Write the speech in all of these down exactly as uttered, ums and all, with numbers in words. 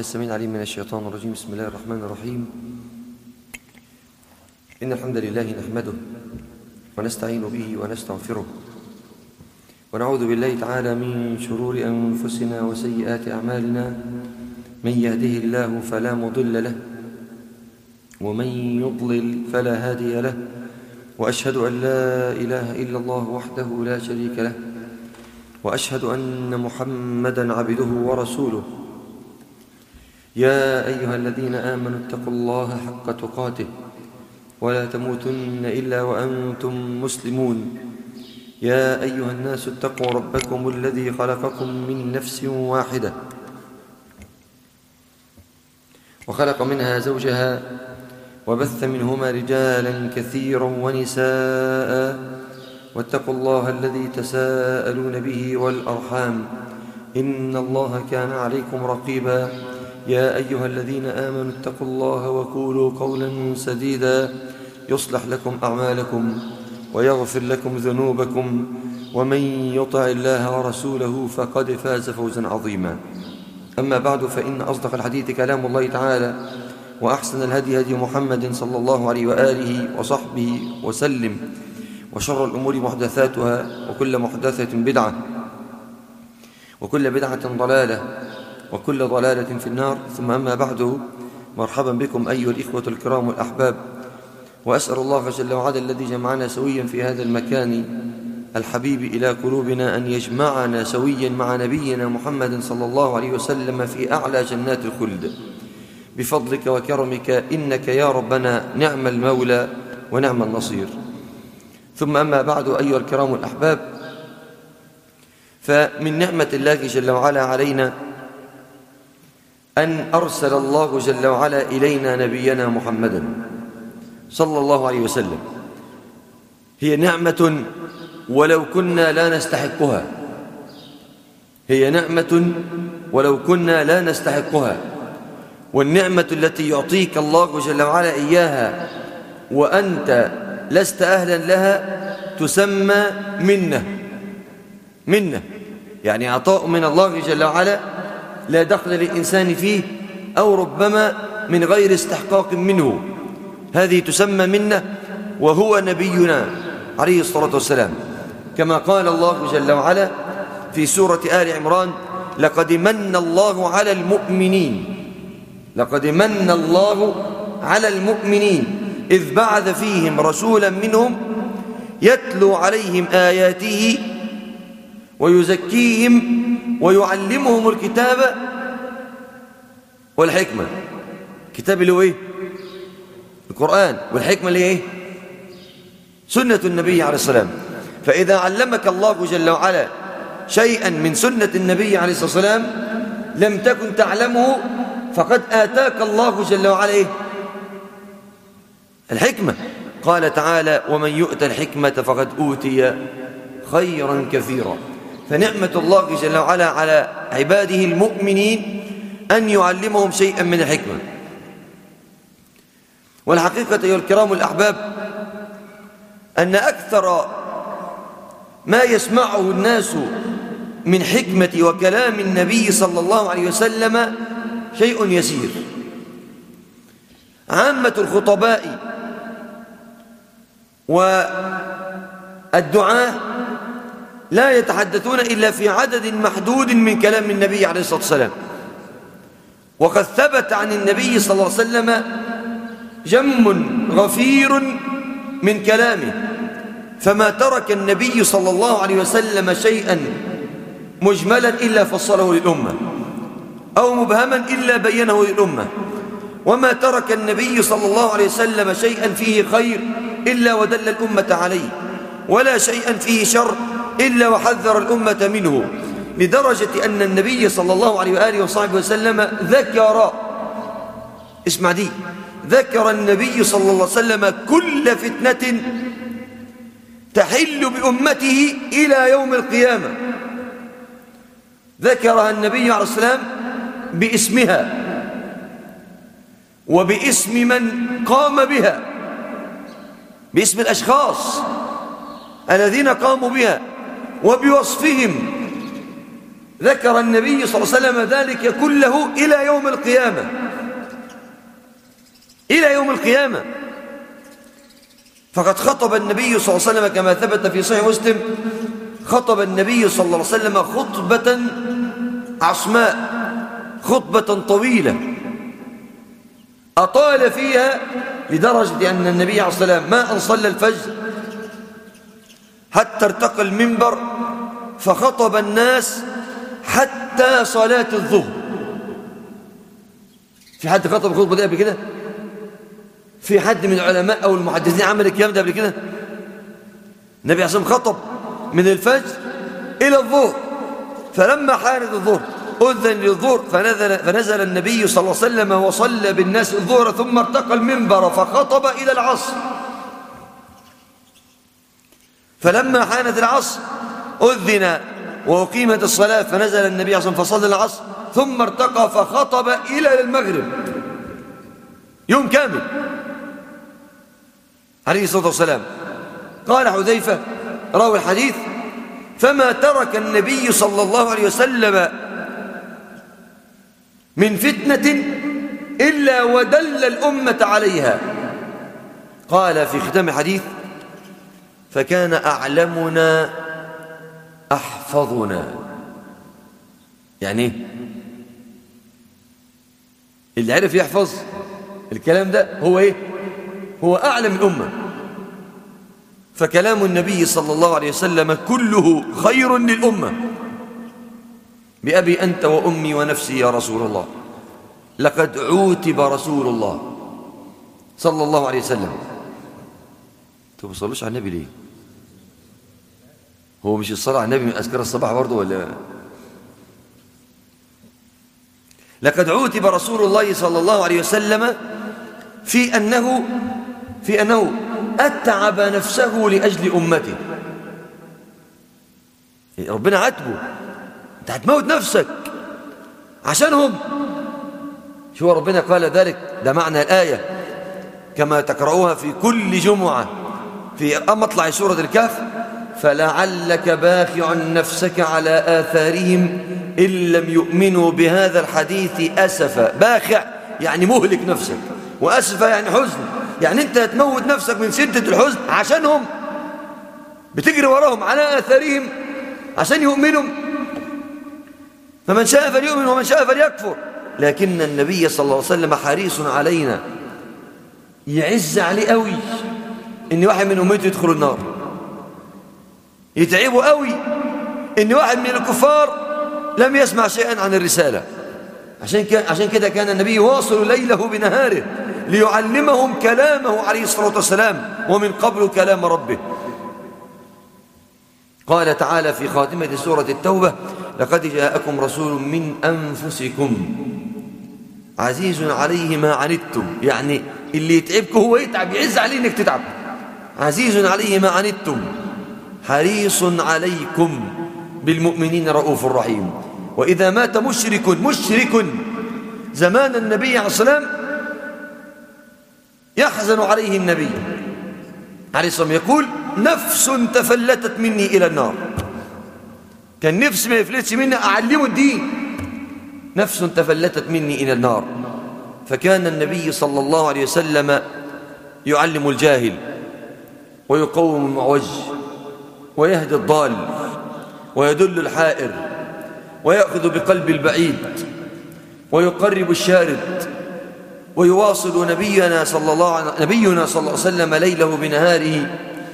السميع العليم من الشيطان الرجيم. بسم الله الرحمن الرحيم. إن الحمد لله نحمده ونستعين به ونستغفره ونعوذ بالله تعالى من شرور أنفسنا وسيئات أعمالنا. من يهده الله فلا مضل له ومن يضلل فلا هادي له، وأشهد أن لا إله إلا الله وحده لا شريك له، وأشهد أن محمدًا عبده ورسوله. يا أيها الذين آمنوا اتقوا الله حق تقاته ولا تموتن إلا وأنتم مسلمون. يا أيها الناس اتقوا ربكم الذي خلقكم من نفس واحدة وخلق منها زوجها وبث منهما رجالا كثيرا ونساء، واتقوا الله الذي تساءلون به والأرحام إن الله كان عليكم رقيبا. يا أيها الذين آمنوا اتقوا الله وقولوا قولا سديدا يصلح لكم أعمالكم ويغفر لكم ذنوبكم، ومن يطع الله ورسوله فقد فاز فوزا عظيما. أما بعد، فإن أصدق الحديث كلام الله تعالى، وأحسن الهدي هدي محمد صلى الله عليه وآله وصحبه وسلم، وشر الأمور محدثاتها، وكل محدثة بدعة، وكل بدعة ضلالة، وكل ضلالة في النار. ثم أما بعد، مرحبا بكم أيها الإخوة الكرام والأحباب، وأسأل الله جل وعلا الذي جمعنا سويا في هذا المكان الحبيب إلى قلوبنا أن يجمعنا سويا مع نبينا محمد صلى الله عليه وسلم في أعلى جنات الخلد بفضلك وكرمك، إنك يا ربنا نعم المولى ونعم النصير. ثم أما بعد أيها الكرام الأحباب، فمن نعمة الله جل وعلا علينا أن أرسل الله جل وعلا إلينا نبينا محمدا صلى الله عليه وسلم. هي نعمة ولو كنا لا نستحقها، هي نعمة ولو كنا لا نستحقها، والنعمة التي يعطيك الله جل وعلا إياها وأنت لست أهلا لها تسمى منة. منة يعني عطاء من الله جل وعلا لا دخل للإنسان فيه، أو ربما من غير استحقاق منه، هذه تسمى منة، وهو نبينا عليه الصلاة والسلام، كما قال الله جل وعلا في سورة آل عمران: لقد من الله على المؤمنين لقد من الله على المؤمنين إذ بعث فيهم رسولا منهم يتلو عليهم آياته ويزكيهم ويعلمهم الكتاب والحكمة. الكتاب اللي هو ايه؟ القرآن. والحكمة اللي هي ايه؟ سنة النبي عليه السلام. فإذا علمك الله جل وعلا شيئا من سنة النبي عليه الصلاة والسلام لم تكن تعلمه، فقد آتاك الله جل وعلا ايه؟ الحكمة. قال تعالى: ومن يؤت الحكمة فقد أوتي خيرا كثيرا. فنعمة الله جل وعلا على عباده المؤمنين أن يعلمهم شيئا من الحكمة. والحقيقة أيها الكرام الأحباب، أن أكثر ما يسمعه الناس من حكمة وكلام النبي صلى الله عليه وسلم شيء يسير. عامة الخطباء والدعاة لا يتحدثون إلا في عدد محدود من كلام النبي عليه الصلاة والسلام، وقد ثبت عن النبي صلى الله عليه وسلم جم غفير من كلامه، فما ترك النبي صلى الله عليه وسلم شيئا مجملا إلا فصله للأمة، أو مبهما إلا بينه للأمة، وما ترك النبي صلى الله عليه وسلم شيئا فيه خير إلا ودل الأمة عليه، ولا شيئا فيه شر إلا وحذر الأمة منه، لدرجة أن النبي صلى الله عليه وآله وصحبه وسلم ذكر، اسمع دي، ذكر النبي صلى الله عليه وسلم كل فتنة تحل بأمته إلى يوم القيامة، ذكرها النبي عليه السلام باسمها وباسم من قام بها، باسم الأشخاص الذين قاموا بها وبوصفهم ذكر النبي صلى الله عليه وسلم ذلك كله إلى يوم القيامة، إلى يوم القيامة. فقد خطب النبي صلى الله عليه وسلم كما ثبت في صحيح مسلم، خطب النبي صلى الله عليه وسلم خطبة عصماء، خطبة طويلة أطال فيها لدرجة أن النبي عليه الصلاة والسلام ما أن صلى الفجر حتى ارتقى المنبر فخطب الناس حتى صلاة الظهر. في حد خطب الخطبة دي قبل كده؟ في حد من العلماء أو المحدثين عمل الكلام ده قبل كده؟ النبي عليه الصلاة والسلام خطب من الفجر إلى الظهر، فلما حانت الظهر أذن للظهر فنزل, فنزل النبي صلى الله عليه وسلم وصلى بالناس الظهر ثم ارتقى المنبر فخطب إلى العصر. فلما حانت العصر أذن وأقيمت الصلاة فنزل النبي صلى الله عليه وسلم فصلى العصر ثم ارتقى فخطب إلى المغرب، يوم كامل عليه الصلاة والسلام. قال حذيفة راوي الحديث: فما ترك النبي صلى الله عليه وسلم من فتنة إلا ودل الأمة عليها. قال في ختام الحديث: فكان أعلمنا أحفظنا. يعني ايه؟ اللي عرف يحفظ الكلام ده هو ايه؟ هو أعلم الأمة. فكلام النبي صلى الله عليه وسلم كله خير للأمة. بأبي أنت وأمي ونفسي يا رسول الله، لقد عوتب رسول الله صلى الله عليه وسلم. انتوا ما بتصلوش على النبي ليه؟ هو مش الصلاة على النبي من أذكار الصباح برضه ولا؟ لقد عوتب رسول الله صلى الله عليه وسلم في أنه في أنه أتعب نفسه لأجل أمته. ربنا عاتبه: أنت هتموت نفسك عشانهم. شو ربنا قال ذلك؟ ده معنى الآية كما تقرأوها في كل جمعة في مطلع سورة الكهف: فلعلك باخع نفسك على آثارهم إن لم يؤمنوا بهذا الحديث أسفا. باخع يعني مهلك نفسك، وأسفا يعني حزن. يعني أنت هتموت نفسك من شدة الحزن عشانهم، بتجري وراهم على آثارهم عشان يؤمنوا. فمن شاء فليؤمن ومن شاء فليكفر. لكن النبي صلى الله عليه وسلم حريص علينا، يعز عليه قوي إن واحد من أمته يدخل النار، يتعبه قوي إن واحد من الكفار لم يسمع شيئا عن الرسالة. عشان عشان كده كان النبي يواصل ليله بنهاره ليعلمهم كلامه عليه الصلاة والسلام، ومن قبل كلام ربه. قال تعالى في خاتمة سورة التوبة: لقد جاءكم رسول من أنفسكم عزيز عليه ما عنتم. يعني اللي يتعبكم هو يتعب، يعز عليه انك تتعب. عزيز عليه ما عنتم حريص عليكم بالمؤمنين رؤوف رحيم. وإذا مات مشرك مشرك زمان النبي عليه الصلاة والسلام يحزن عليه النبي عليه الصلاة والسلام، يقول: نفس تفلتت مني إلى النار. كان نفس ما يفلتش مني أعلمه الدين. نفس تفلتت مني إلى النار. فكان النبي صلى الله عليه وسلم يعلم الجاهل ويقوم المعوج ويهدي الضال ويدل الحائر ويأخذ بقلب البعيد ويقرب الشارد، ويواصل نبينا صلى الله عليه نبينا صلى الله عليه وسلم ليله بنهاره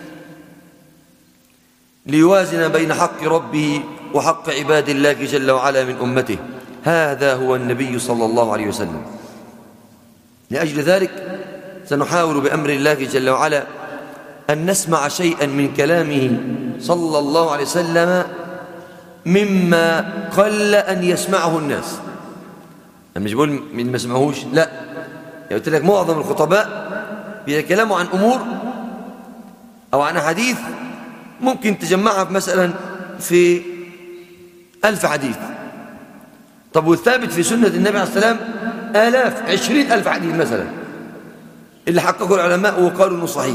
ليوازن بين حق ربه وحق عباد الله جل وعلا من أمته. هذا هو النبي صلى الله عليه وسلم. لأجل ذلك سنحاول بأمر الله جل وعلا أن نسمع شيئا من كلامه صلى الله عليه وسلم مما قل أن يسمعه الناس. أنا مش بقول من ما يسمعوش، لا، قلت لك معظم الخطباء بيتكلموا عن أمور أو عن حديث ممكن تجمعها مثلا في ألف حديث. طب والثابت في سنة النبي عليه السلام آلاف، عشرين ألف حديث مثلا اللي حققوا العلماء وقالوا إنه صحيح.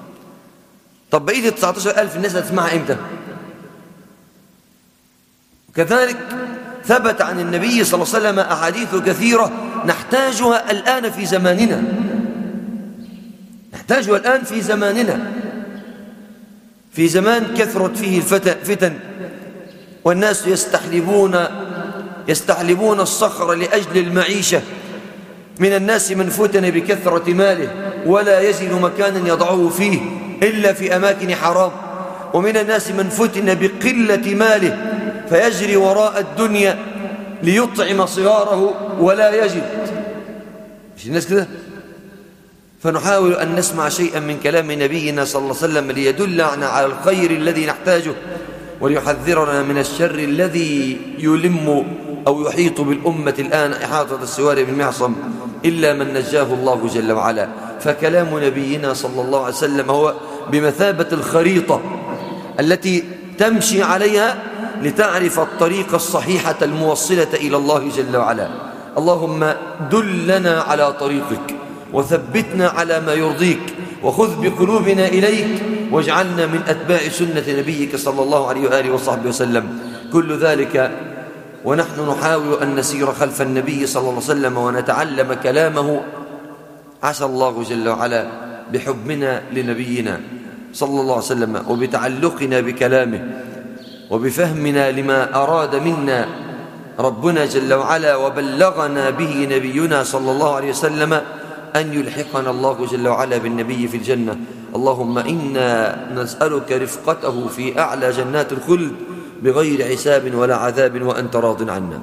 طب بقية التسعة عشر ألف الناس هتسمعها إمتى؟ كذلك ثبت عن النبي صلى الله عليه وسلم أحاديث كثيرة نحتاجها الآن في زماننا نحتاجها الآن في زماننا في زمان كثرت فيه الفتن والناس يستحلبون يستحلبون الصخر لأجل المعيشة. من الناس من فتن بكثرة ماله ولا يجد مكانا يضعه فيه إلا في أماكن حرام، ومن الناس من فتن بقلة ماله فيجري وراء الدنيا ليطعم صغاره ولا يجد. مش الناس كده؟ فنحاول أن نسمع شيئا من كلام نبينا صلى الله عليه وسلم ليدلنا على الخير الذي نحتاجه وليحذرنا من الشر الذي يلم أو يحيط بالأمة الآن إحاطة السوار بالمعصم إلا من نجاه الله جل وعلا. فكلام نبينا صلى الله عليه وسلم هو بمثابة الخريطة التي تمشي عليها لتعرف الطريق الصحيحة الموصلة إلى الله جل وعلا. اللهم دلنا على طريقك وثبتنا على ما يرضيك وخذ بقلوبنا إليك واجعلنا من أتباع سنة نبيك صلى الله عليه وآله وصحبه وسلم. كل ذلك ونحن نحاول أن نسير خلف النبي صلى الله عليه وسلم ونتعلم كلامه. عسى الله جل وعلا بحبنا لنبينا صلى الله عليه وسلم وبتعلقنا بكلامه وبفهمنا لما أراد منا ربنا جل وعلا وبلغنا به نبينا صلى الله عليه وسلم أن يلحقنا الله جل وعلا بالنبي في الجنة. اللهم إنا نسألك رفقته في أعلى جنات الخلد بغير حساب ولا عذاب وأنت راض عنا.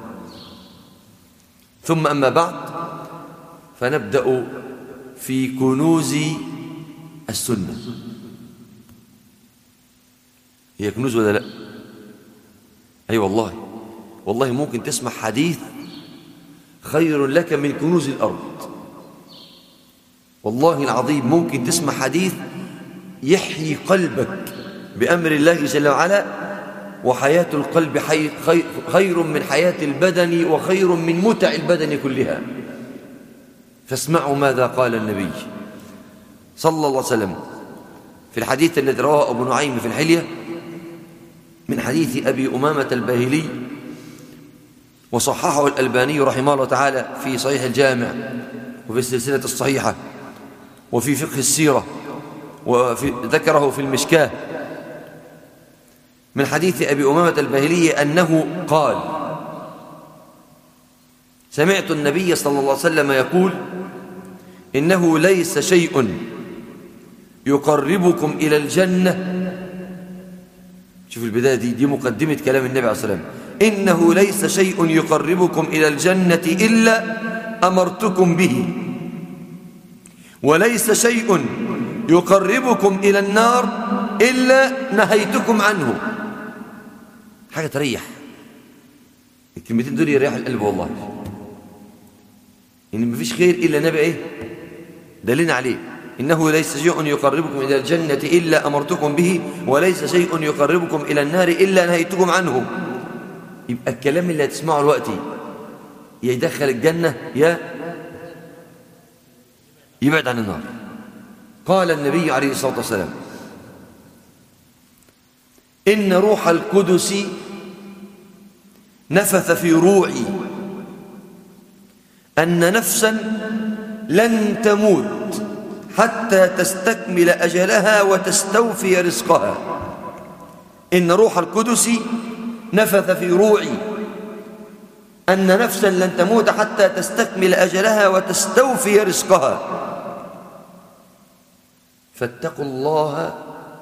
ثم أما بعد فنبدأ في كنوز السنة. هي كنوز ولا لا؟ أي أيوة والله والله ممكن تسمع حديث خير لك من كنوز الأرض. والله العظيم ممكن تسمع حديث يحيي قلبك بأمر الله جل وعلا، وحياة القلب خير من حياة البدن وخير من متع البدن كلها. فاسمعوا ماذا قال النبي صلى الله عليه وسلم في الحديث الذي رواه أبو نعيم في الحلية من حديث أبي أمامة الباهلي وصححه الألباني رحمه الله تعالى في صحيح الجامع وفي السلسلة الصحيحة وفي فقه السيرة وذكره في المشكاة من حديث أبي أمامة الباهلي أنه قال: سمعت النبي صلى الله عليه وسلم يقول: إنه ليس شيء يقربكم إلى الجنة. شوف البداية دي دي مقدمة كلام النبي عليه الصلاة والسلام. إنه ليس شيء يقربكم إلى الجنة إلا أمرتكم به، وليس شيء يقربكم إلى النار إلا نهيتكم عنه. حاجة تريح، الكلمتين دول يريح القلب والله. إن مفيش خير إلا نبي إيه دلنا عليه. إنه ليس شيء يقربكم إلى الجنة إلا أمرتكم به، وليس شيء يقربكم إلى النار إلا نهيتكم عنه. يبقى الكلام اللي هتسمعه دلوقتي يا يدخل الجنة يا يبعد عن النار. قال النبي عليه الصلاة والسلام: إن روح القدس نفث في روعي أن نفسا لن تموت حتى تستكمل أجلها وتستوفي رزقها. إن روح القدس نفث في روعي أن نفسا لن تموت حتى تستكمل أجلها وتستوفي رزقها، فاتقوا الله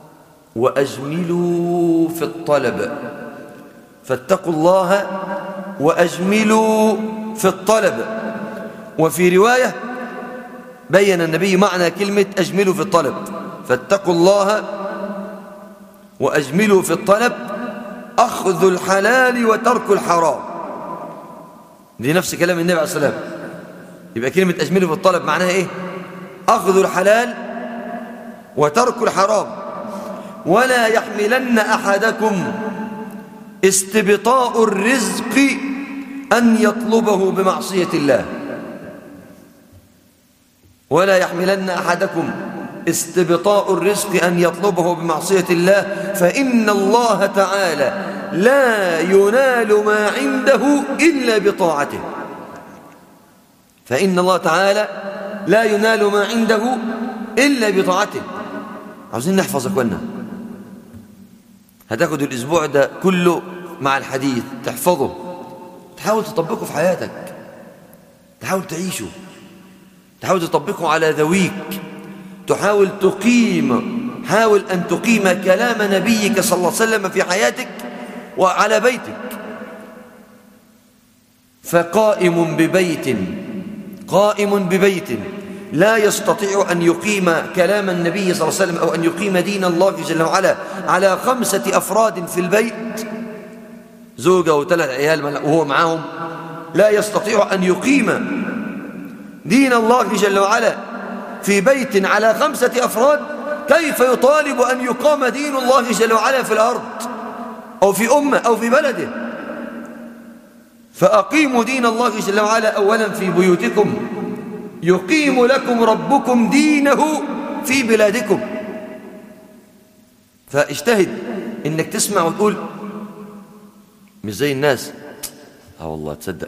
وأجملوا في الطلب. فاتقوا الله وأجملوا في الطلب. وفي رواية بين النبي معنى كلمة أجملوا في الطلب. فاتقوا الله وأجملوا في الطلب، أخذ الحلال وترك الحرام. دي نفس كلام النبي عليه الصلاة والسلام. يبقى كلمة أجملوا في الطلب معناها إيه؟ أخذ الحلال وترك الحرام. ولا يحملن أحدكم استبطاء الرزق أن يطلبه بمعصية الله. ولا يحملن أحدكم استبطاء الرزق أن يطلبه بمعصية الله، فإن الله تعالى لا ينال ما عنده إلا بطاعته، فإن الله تعالى لا ينال ما عنده إلا بطاعته. عاوزين نحفظ أخوانا، هتاخد الأسبوع ده كله مع الحديث تحفظه، تحاول تطبقه في حياتك، تحاول تعيشه، تحاول تطبقه على ذويك، تحاول تقيم حاول أن تقيم كلام نبيك صلى الله عليه وسلم في حياتك وعلى بيتك. فقائم ببيت قائم ببيت لا يستطيع أن يقيم كلام النبي صلى الله عليه وسلم أو أن يقيم دين الله جل وعلا على خمسة أفراد في البيت، زوجة وثلاث عيال وهو معهم، لا يستطيع أن يقيم دين الله جل وعلا في بيت على خمسة أفراد، كيف يطالب أن يقام دين الله جل وعلا في الأرض أو في أمة أو في بلده؟ فأقيموا دين الله جل وعلا أولا في بيوتكم، يقيم لكم ربكم دينه في بلادكم. فاجتهد إنك تسمع وتقول مش زي الناس، اه والله تصدق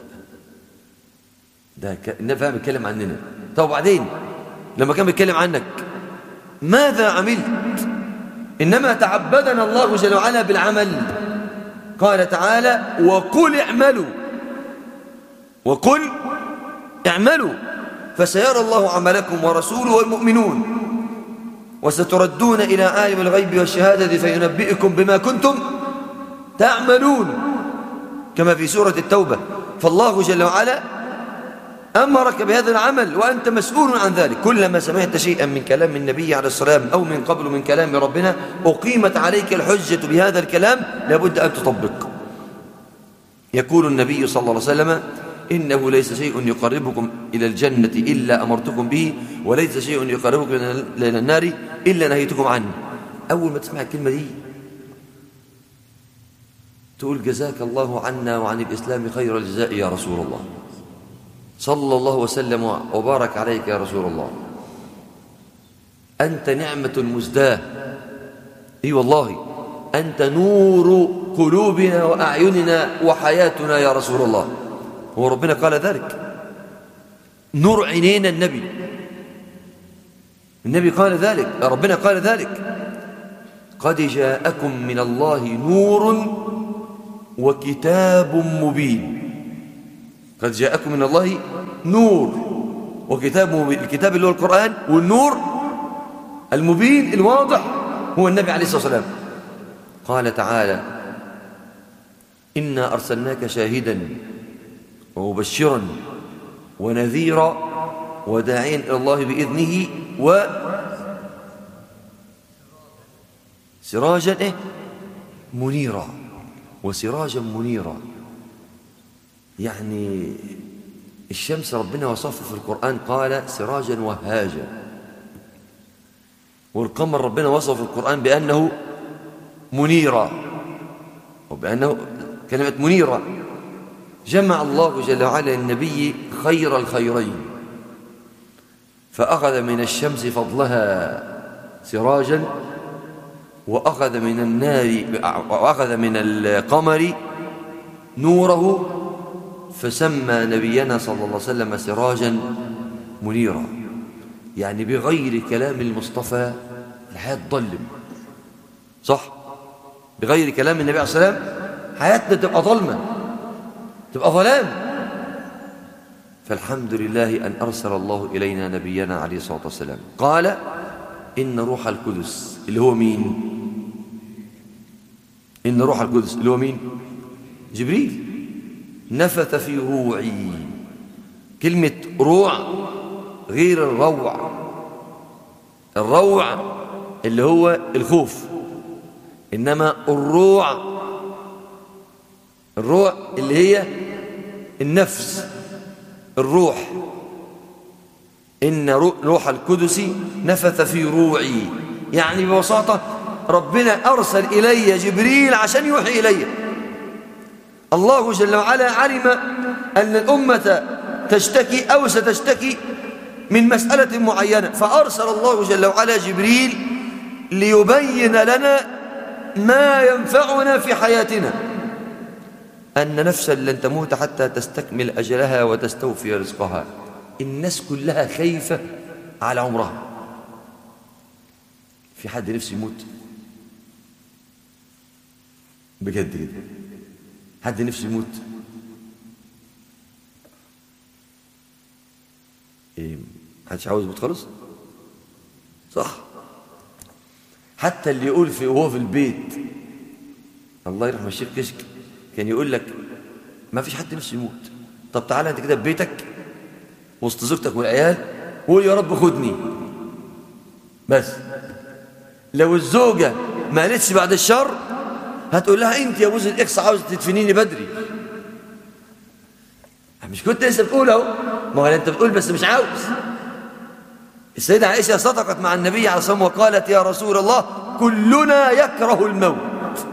ده النبي فاهم يتكلم عننا. طب وبعدين لما كان بيتكلم عنك ماذا عملت؟ إنما تعبدنا الله جل وعلا بالعمل. قال تعالى وقل اعملوا وقل اعملوا فسيرى الله عملكم ورسوله والمؤمنون وستردون إلى عالم الغيب والشهادة فينبئكم بما كنتم تعملون، كما في سورة التوبة. فالله جل وعلا أمرك بهذا العمل وأنت مسؤول عن ذلك. كلما سمعت شيئا من كلام النبي عليه السلام أو من قبل من كلام ربنا أقيمت عليك الحجة بهذا الكلام، لابد أن تطبق. يقول النبي صلى الله عليه وسلم إنه ليس شيء يقربكم إلى الجنة إلا أمرتكم به، وليس شيء يقربكم إلى النار إلا نهيتكم عنه. أول ما تسمع الكلمة دي تقول جزاك الله عنا وعن الإسلام خير الجزاء يا رسول الله، صلى الله وسلم وبارك عليك يا رسول الله، أنت نعمة مزداه، إي والله أنت نور قلوبنا وأعيننا وحياتنا يا رسول الله. هو ربنا قال ذلك، نور عينينا النبي النبي قال ذلك، ربنا قال ذلك قد جاءكم من الله نور وكتاب مبين. قد جاءكم من الله نور وكتاب مبين، الكتاب اللي هو القرآن، والنور المبين الواضح هو النبي عليه الصلاة والسلام. قال تعالى إنا أرسلناك شاهدا ومبشرا ونذيرا وداعيا إلى الله بإذنه وسراجا إيه؟ منيرا وسراجا منيرا. يعني الشمس ربنا وصفه في القرآن قال سراجا وهاجا، والقمر ربنا وصفه في القرآن بأنه منيرا وبأنه كلمة منيرة. جمع الله جل وعلا النبي خير الخيرين، فأخذ من الشمس فضلها سراجا، وأخذ من النار وأخذ من القمر نوره، فسمى نبينا صلى الله عليه وسلم سراجا منيرا. يعني بغير كلام المصطفى الحياة تظلم، صح؟ بغير كلام النبي عليه الصلاة والسلام حياتنا تبقى ظلمة، تبقى ظلام. فالحمد لله أن أرسل الله إلينا نبينا عليه الصلاة والسلام. قال إن روح القدس اللي هو مين؟ إن روح القدس اللي هو مين؟ جبريل نفث في روعي. كلمة روع غير الروع. الروع اللي هو الخوف، إنما الروع الروع اللي هي النفس، الروح. إن روح القدس نفث في روعي، يعني ببساطة ربنا أرسل إلي جبريل عشان يوحي إلي. الله جل وعلا علم أن الأمة تشتكي أو ستشتكي من مسألة معينة، فأرسل الله جل وعلا جبريل ليبين لنا ما ينفعنا في حياتنا. أن نفسا لن تموت حتى تستكمل أجلها وتستوفي رزقها. الناس كلها خايفة على عمرها. في حد نفسه يموت بجد كده؟ حد نفسه يموت؟ ايه، محدش عاوز يموت خالص؟ صح. حتى اللي يقول في وهو في البيت، الله يرحم الشيخ كشك كان يقول لك ما فيش حد نفسه يموت. طب تعالى انت كده في بيتك وسط زوجتك والعيال وقول يا رب خدني بس. لو الزوجة ما قالتش بعد الشر هتقول لها انت يا جوز الاكس عاوز تدفنيني بدري. مش كنت لسه بتقول اهو؟ ما هو انت بتقول بس مش عاوز. السيدة عائشة صدقت مع النبي عليه الصلاة والسلام وقالت يا رسول الله كلنا يكره الموت.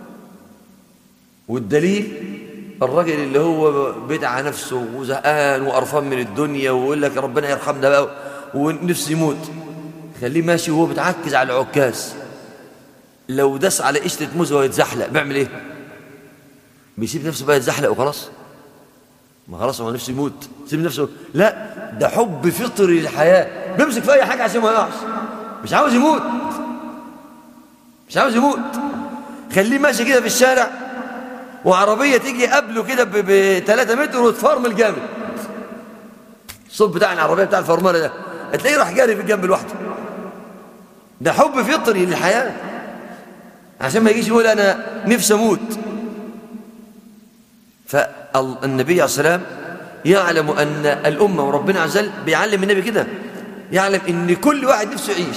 والدليل الراجل اللي هو بدع نفسه وزهقان وقرفان من الدنيا ويقول لك ربنا يرحمنا بقى ونفسه يموت، خليه ماشي وهو بتعكز على العكاز. لو دس على قشرة موز وهو يتزحلق بيعمل ايه؟ بيسيب نفسه بقى يتزحلق وخلاص؟ ما خلاص هو نفسه يموت، سيب نفسه. لا، ده حب فطري للحياة، بيمسك في أي حاجة عشان ما يقعش. مش عاوز يموت، مش عاوز يموت. خليه ماشي كده في الشارع وعربية تيجي قبله كده بثلاثة متر وتفرمل جامد. الصوت بتاع العربية بتاع الفرملة ده هتلاقيه راح جاري في الجنب لوحده. ده حب فطري للحياة، عشان ما يجيش يقول أنا نفسي أموت. فالنبي عليه السلام يعلم أن الأمة وربنا عز وجل بيعلم النبي كده، يعلم أن كل واحد نفسه يعيش.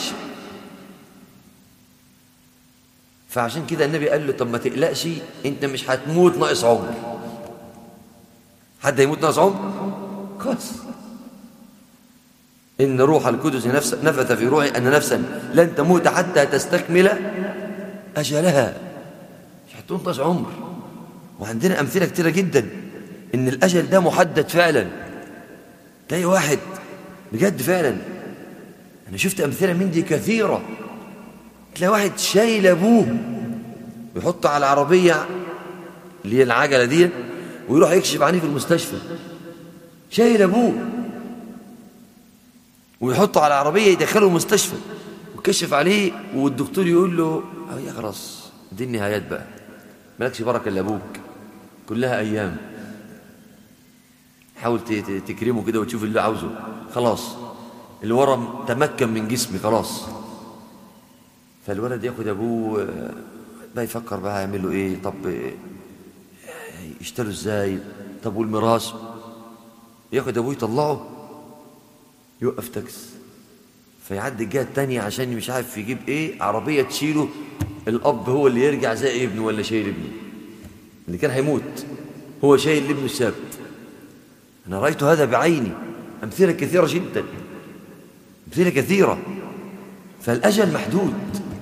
فعشان كده النبي قال له طب ما تقلقش، أنت مش هتموت ناقص عمر. حد يموت ناقص عمر؟ خلاص. إن روح القدس نفث في روحي أن نفسا لن تموت حتى تستكمل أجلها. مش هتموت ناقص عمر. وعندنا أمثلة كتيرة جدا إن الأجل ده محدد فعلا. تلاقي واحد بجد فعلا، أنا شفت أمثلة من دي كثيرة. تلاقي واحد شايل أبوه ويحطه على العربية اللي هي العجلة دي ويروح يكشف عنه في المستشفى. شايل أبوه ويحطه على العربية يدخله المستشفى ويكشف عليه، والدكتور يقول له أه يا خلاص دي النهايات بقى، مالكش بركة إلا أبوك، كلها أيام، حاول تكرمه كده وتشوف اللي عاوزه. خلاص الورم تمكن من جسمي خلاص. فالولد ياخد أبوه بقى يفكر بقى يعمل له إيه، طب يشتروا إزاي، طب والميراث. ياخد أبوه يطلعه يوقف تاكس، فيعدي الجهة التانية عشان مش عارف يجيب إيه، عربية تشيله، الأب هو اللي يرجع زي ابنه ولا شايل ابنه اللي كان هيموت، هو شايل ابنه الثابت. أنا رأيت هذا بعيني، أمثلة كثيرة جدا، أمثلة كثيرة. فالأجل محدود،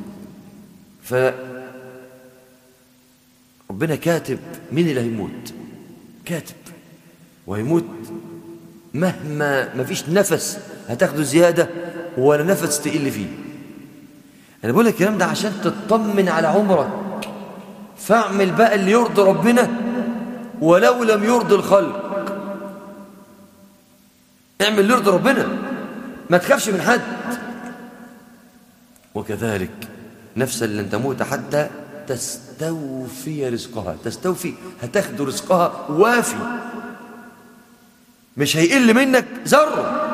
فربنا كاتب مين اللي هيموت، كاتب وهيموت مهما ما فيش نفس هتاخده زيادة ولا نفس تقل فيه. أنا بقول لك الكلام ده عشان تطمن على عمرك، فاعمل بقى اللي يرضي ربنا ولو لم يرضي الخلق. اعمل اللي يرضي ربنا، ما تخافش من حد. وكذلك نفسا لن تموت حتى تستوفي رزقها. تستوفي هتاخد رزقها وافي، مش هيقل منك ذرة.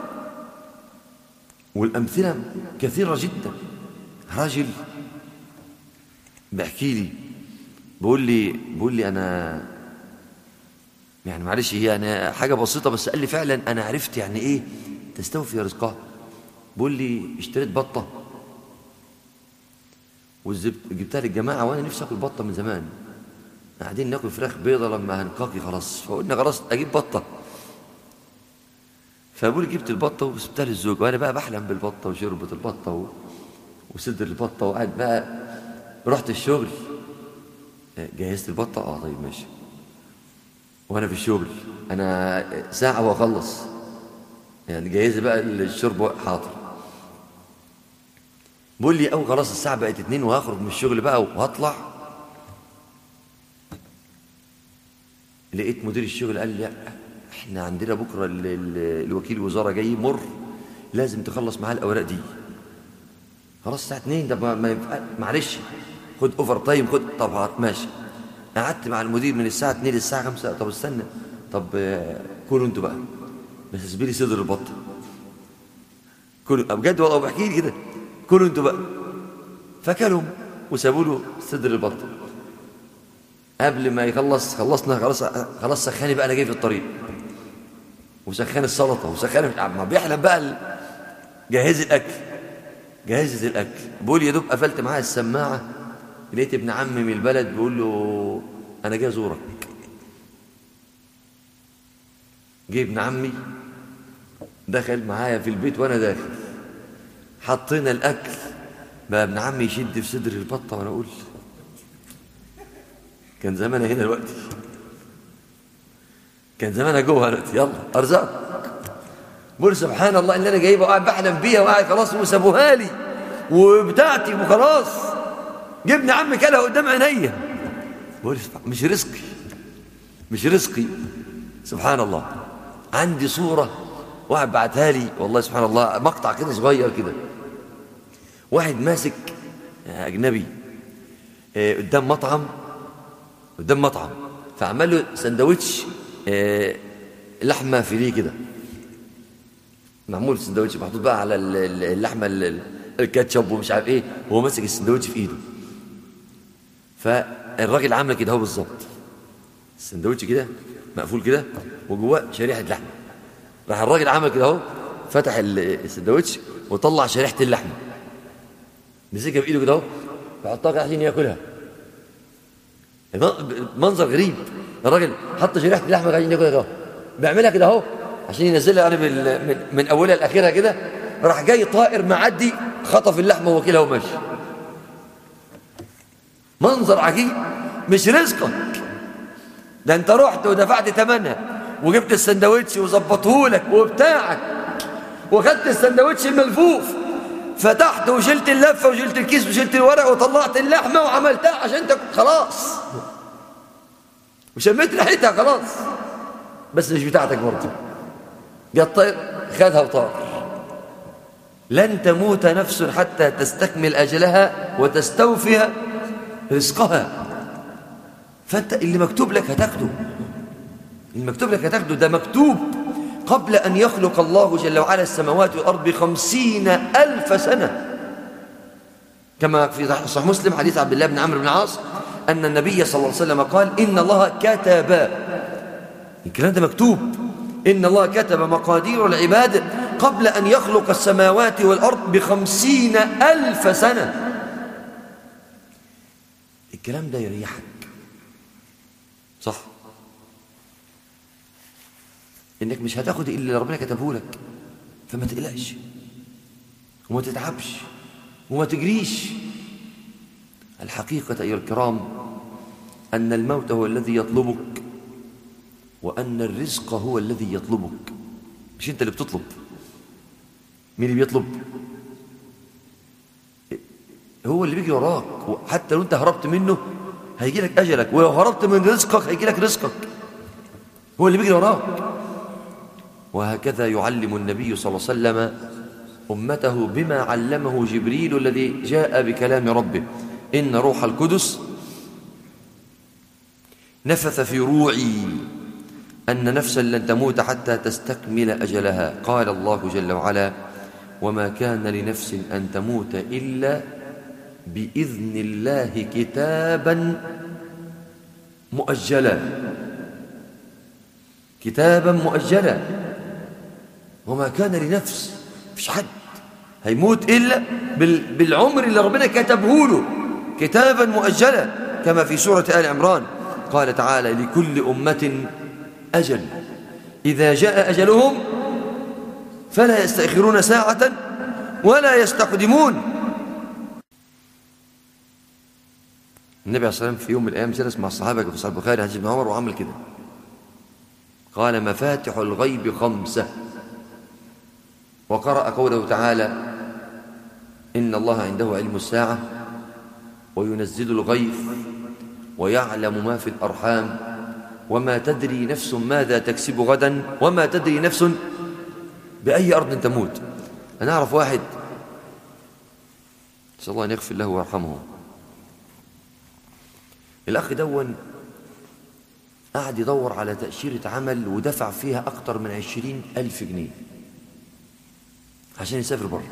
والأمثلة كثيرة جدا. راجل بيحكي لي بيقول لي بيقول لي أنا يعني معلش هي أنا حاجة بسيطة، بس قال لي فعلا أنا عرفت يعني إيه تستوفي رزقها. بيقول لي اشتريت بطة وجبتها للجماعة وأنا نفسي أكل بطة من زمان، قاعدين ناكل فراخ بيضة لما هنقاقي خلاص، فقلنا خلاص أجيب بطة. فأقول جبت البطة وسبتها للزوج، وأنا بقى بحلم بالبطة وشربت البطة و... وصدر البطة وقعد بقى. رحت الشغل جهزت البطة، اه طيب ماشي، وأنا في الشغل أنا ساعة وأخلص يعني جهز بقى الشرب حاضر. بقول لي أو خلاص الساعة بقت اتنين وهخرج من الشغل بقى وهطلع، لقيت مدير الشغل قال لي احنا عندنا بكرة ال ال الوكيل الوزارة جاي مر، لازم تخلص معاه الأوراق دي. خلاص الساعة اتنين، ده ما ينفع، معلش خد اوفر تايم، خد. طب ماشي. قعدت مع المدير من الساعة اتنين للساعة خمسة. طب استنى، طب كلوا انتوا بقى، بس اسيبي لي صدر البطة. كلوا بجد والله، بحكي لي كده، كلوا انتوا بقى. فكلوا وسابوا له صدر البطة. قبل ما يخلص خلصنا خلاص خلاص سخاني بقى، انا جاي في الطريق وسخان السلطه وسخان، ما بيحلم بقى جهز الاكل جهزت الاكل. بقول يا دوب قفلت معاه السماعه، لقيت ابن عمي من البلد بيقول له انا جاي ازورك. جه ابن عمي دخل معايا في البيت وانا داخل، حطينا الاكل بقى. ابن عمي يشد في صدر البطه وانا اقول كان زمانها هنا دلوقتي، كان زمانها جوه دلوقتي. يلا ارزاق. بقول سبحان الله اللي انا جايبها وقاعد بحلم بيها وقاعد خلاص، وسابوها لي وبتاعتي وخلاص. جبني عمي كلها قدام عينيا. بقول مش رزقي، مش رزقي. سبحان الله. عندي صوره واحد بعتها لي والله سبحان الله، مقطع كده صغير كده، واحد ماسك اجنبي قدام مطعم قدام مطعم فعمل له سندوتش لحمه فيليه كده، معمول سندوتش محطوط بقى على اللحمه الكاتشب ومش عارف ايه، وهو ماسك السندوتش في ايده. فالراجل عامل كده اهو بالظبط، السندوتش كده مقفول كده وجواه شريحه لحمه. راح الراجل عمل كده اهو، فتح السندوتش وطلع شريحه اللحمه، مسكها بايده كده اهو فحطها كده عشان ياكلها. منظر غريب. الراجل حط شريحه اللحمه عشان ياكلها كده، بيعملها كده اهو عشان ينزلها يعني من, من اولها لاخرها كده. راح جاي طائر معدي خطف اللحمه وواكلها وماشي. منظر عجيب. مش رزقك ده، انت رحت ودفعت ثمنها وجبت السندوتش وظبطهولك وبتاعك، وخدت السندوتش الملفوف، فتحت وشلت اللفه وشلت الكيس وشلت الورق وطلعت اللحمه وعملتها عشان تاكل خلاص، وشميت ريحتها خلاص، بس مش بتاعتك برضه. جه الطير خدها وطار. لن تموت نفس حتى تستكمل اجلها وتستوفي رزقها. فانت اللي مكتوب لك هتاخده، اللي مكتوب لك هتاخده. ده مكتوب قبل ان يخلق الله جل وعلا السماوات والارض بخمسين الف سنه، كما في صحيح مسلم حديث عبد الله بن عمرو بن العاص ان النبي صلى الله عليه وسلم قال ان الله كتب، الكلام ده مكتوب، ان الله كتب مقادير العباد قبل ان يخلق السماوات والارض بخمسين الف سنه. الكلام ده يريحك صح، انك مش هتاخد الا اللي ربنا كتبه لك، فما تقلقش وما تتعبش وما تجريش. الحقيقة أيها الكرام أن الموت هو الذي يطلبك، وأن الرزق هو الذي يطلبك، مش أنت اللي بتطلب. مين اللي بيطلب؟ هو اللي بيجي وراك. حتى لو أنت هربت منه هيجي لك أجلك، ولو هربت من رزقك هيجي لك رزقك. هو اللي بيجي وراك. وهكذا يعلم النبي صلى الله عليه وسلم أمته بما علمه جبريل الذي جاء بكلام ربه. إن روح القدس نفث في روعي أن نفسا لن تموت حتى تستكمل أجلها. قال الله جل وعلا وما كان لنفس أن تموت إلا بإذن الله كتابا مؤجلا، كتابا مؤجلا. وما كان لنفس، مفيش حد هيموت إلا بالعمر اللي ربنا كتبه له كتابا مؤجلا، كما في سورة آل عمران قال تعالى لكل أمة أجل إذا جاء أجلهم فلا يستأخرون ساعة ولا يستقدمون. النبي عليه الصلاة والسلام في يوم من الأيام جلس مع الصحابة في صحيح البخاري حديث ابن عمر وعمل كده، قال مفاتح الغيب خمسة، وقرأ قوله تعالى إن الله عنده علم الساعة وينزل الغيث ويعلم ما في الأرحام وما تدري نفس ماذا تكسب غدا وما تدري نفس بأي أرض تموت. أنا أعرف واحد نسأل الله أن يغفر له ويرحمه، الأخ دون قاعد يدور على تأشيرة عمل ودفع فيها أكتر من عشرين ألف جنيه عشان يسافر بره.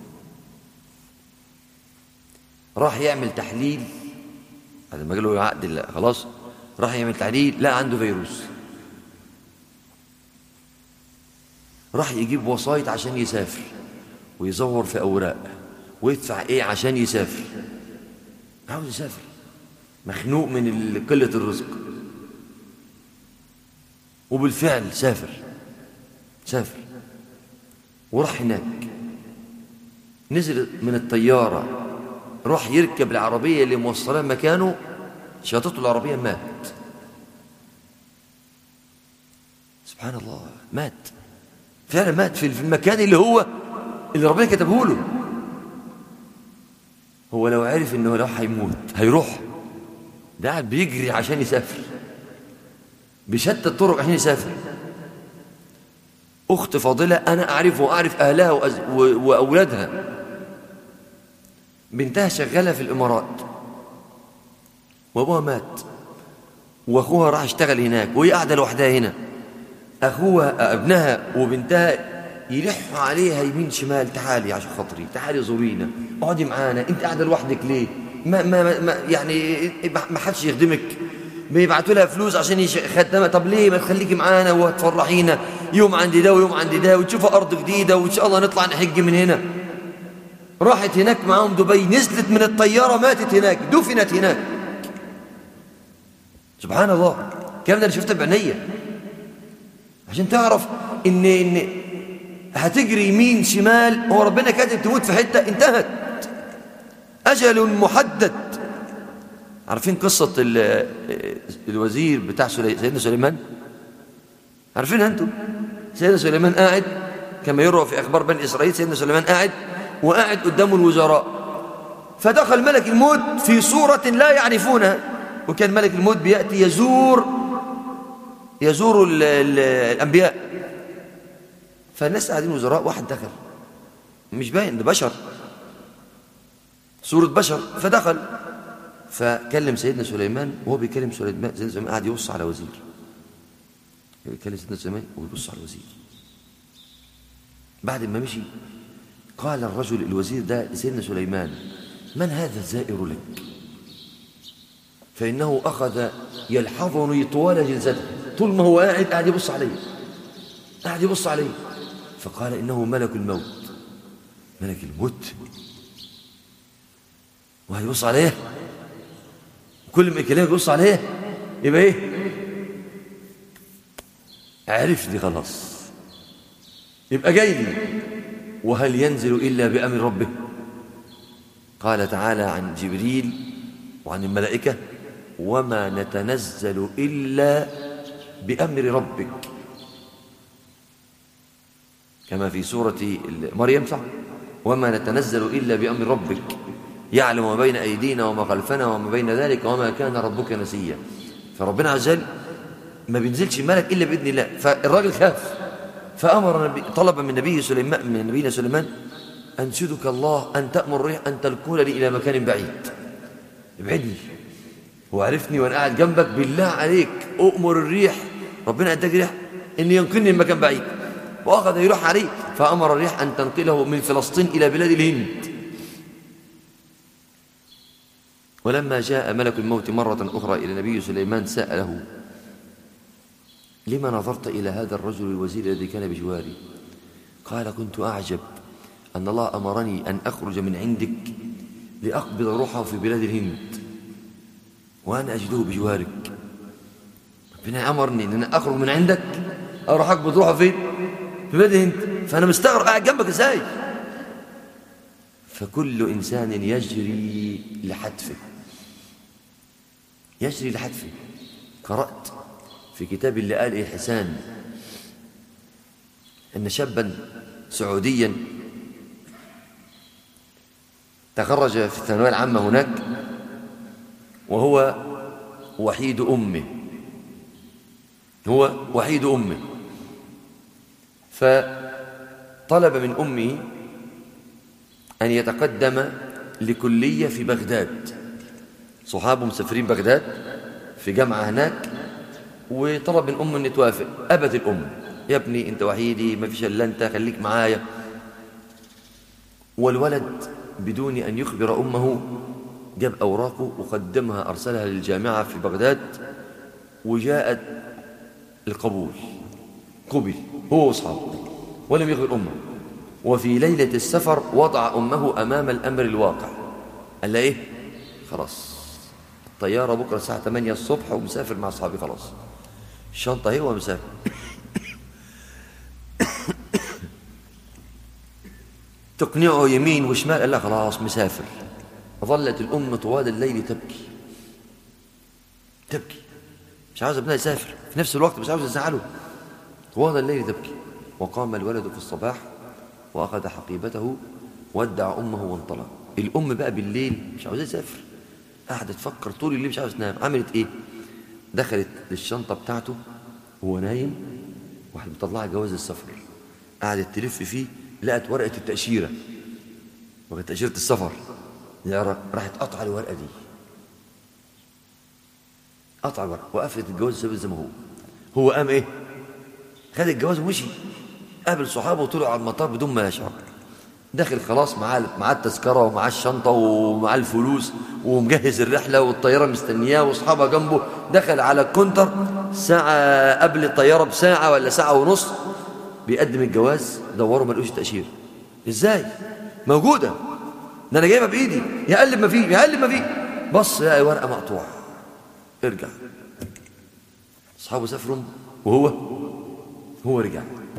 راح يعمل تحليل هذا ما قالوا عقد، لا خلاص راح يعمل تحليل لا عنده فيروس. راح يجيب وسايط عشان يسافر ويزور في أوراق ويدفع إيه عشان يسافر. عاوز يسافر مخنوق من قلة الرزق، وبالفعل سافر سافر وراح هناك. نزل من الطيارة راح يركب العربية اللي موصلاه مكانه، شاطته العربية مات. سبحان الله، مات فعلا، مات في المكان اللي هو اللي ربنا كتبه له. هو لو عرف انه لو هيموت هيروح، ده قاعد بيجري عشان يسافر بشتى الطرق عشان يسافر. أخت فاضلة أنا أعرفه وأعرف أهلها وأولادها، بنتها شغالة في الإمارات وأبوها مات وأخوها راح اشتغل هناك وهي قاعدة لوحدها هنا. أخوها ابنها وبنتها يلحوا عليها يمين شمال، تعالي عشان خاطري، تعالي زورينا، اقعدي معانا، انت قاعدة لوحدك ليه؟ ما ما ما يعني ما حدش يخدمك، بيبعتوا لها فلوس عشان يخدمها، طب ليه ما تخليكي معانا وتفرحينا يوم عندي ده ويوم عندي ده وتشوفوا أرض جديدة وإن شاء الله نطلع نحج من هنا. راحت هناك معاهم دبي، نزلت من الطيارة ماتت هناك، دفنت هناك. سبحان الله، الكلام ده أنا شفته بعينيا عشان تعرف إن إن هتجري يمين شمال، هو ربنا كاتب تموت في حتة، انتهت، أجل محدد. عارفين قصة الوزير بتاع سيدنا سليمان؟ عارفينها أنتم؟ سيدنا سليمان قاعد كما يروى في أخبار بني إسرائيل، سيدنا سليمان قاعد وقاعد قدامه الوزراء، فدخل ملك الموت في صورة لا يعرفونها، وكان ملك الموت بيأتي يزور يزور ال ال الأنبياء. فالناس قاعدين وزراء، واحد دخل مش باين ده بشر، صورة بشر، فدخل فكلم سيدنا سليمان، وهو بيكلم سليمان سيدنا سليمان قاعد يبص على وزير، يكلم سيدنا سليمان ويبص على الوزير. بعد ما مشي قال الرجل الوزير ده لسيدنا سليمان: من هذا الزائر لك؟ فإنه أخذ يلحظني طوال جلسته، طول ما هو قاعد قاعد يبص علي قاعد يبص علي فقال: إنه ملك الموت. ملك الموت وهيبص عليه، كل ما يكلمك يبص عليه، يبقى ايه؟ عرف لي خلاص، يبقى جاي لي. وهل ينزل إلا بأمر ربه؟ قال تعالى عن جبريل وعن الملائكة: وما نتنزل إلا بأمر ربك، كما في سورة مريم، صح؟ وما نتنزل إلا بأمر ربك يعلم ما بين أيدينا وما خلفنا وما بين ذلك وما كان ربك نسيا. فربنا عز وجل ما بينزلش ملك إلا بإذن الله. فالراجل خاف، فأمر نبي طلب من نبي سليمان من نبينا سليمان: أنشدك الله أن تأمر الريح أن تلقونني إلى مكان بعيد، ابعدني، هو عرفني وأنا قاعد جنبك، بالله عليك أؤمر الريح، ربنا أداك ريح إن ينقلني لمكان بعيد. وأخذ يروح عليه، فأمر الريح أن تنقله من فلسطين إلى بلاد الهند. ولما جاء ملك الموت مرة أخرى إلى نبي سليمان سأله: لما نظرت إلى هذا الرجل الوزير الذي كان بجواري؟ قال: كنت أعجب أن الله أمرني أن أخرج من عندك لأقبض روحه في بلاد الهند وأنا أجده بجوارك. ربنا أمرني أن أنا أخرج من عندك أروح أقبض روحه فين؟ في بلاد الهند، فأنا مستغرب قاعد جنبك إزاي؟ فكل إنسان يجري لحتفه، يجري لحتفه. قرأت في كتاب اللي آل إحسان أن شابا سعوديا تخرج في الثانوية العامة هناك، وهو وحيد أمه، هو وحيد أمه، فطلب من أمه أن يتقدم لكلية في بغداد. صحابه مسافرين بغداد في جامعة هناك، وطلب من أمه أن توافق. أبت الأم: يا ابني أنت وحيدي، ما فيش إلا أنت، خليك معايا. والولد بدون أن يخبر أمه جاب أوراقه وقدمها، أرسلها للجامعة في بغداد، وجاءت القبول، قبل هو وأصحابه ولم يخبر أمه. وفي ليلة السفر وضع أمه أمام الأمر الواقع، قال لها إيه؟ خلاص الطيارة بكرة الساعة ثمانية الصبح ومسافر مع أصحابي، خلاص الشنطة هي ومسافر. تقنعه يمين وشمال، قال لها خلاص مسافر. ظلت الأم طوال الليل تبكي تبكي، مش عاوز ابنها يسافر، في نفس الوقت مش عاوز يزعله، طوال الليل تبكي. وقام الولد في الصباح وأخذ حقيبته ودع أمه وانطلق. الأم بقى بالليل مش عاوزة تسافر، قاعدة تفكر طول الليل، مش عاوزة تنام. عملت إيه؟ دخلت للشنطة بتاعته وهو نايم، واحد مطلعها جواز السفر، قعدت تلف فيه، لقت ورقة التأشيرة، ورقة تأشيرة السفر، راحت قطع الورقة دي، قطع الورقة وقفلت الجواز وسابت زي ما هو. هو قام إيه؟ خد الجواز ومشي، قابل صحابه وطلعوا على المطار بدون ما يشعر. داخل خلاص معاه معاه التذكرة ومعاه الشنطة ومعاه الفلوس ومجهز الرحلة، والطيارة مستنياه واصحابها جنبه. دخل على الكونتر ساعة قبل الطيارة بساعة ولا ساعة ونص، بيقدم الجواز، دوروا ما لقوش التأشيرة. ازاي؟ موجودة، ده انا جايبها بايدي. يقلب ما فيه، يقلب ما فيه، بص لقى ورقة مقطوعة. ارجع. اصحابه سافروا وهو هو رجع.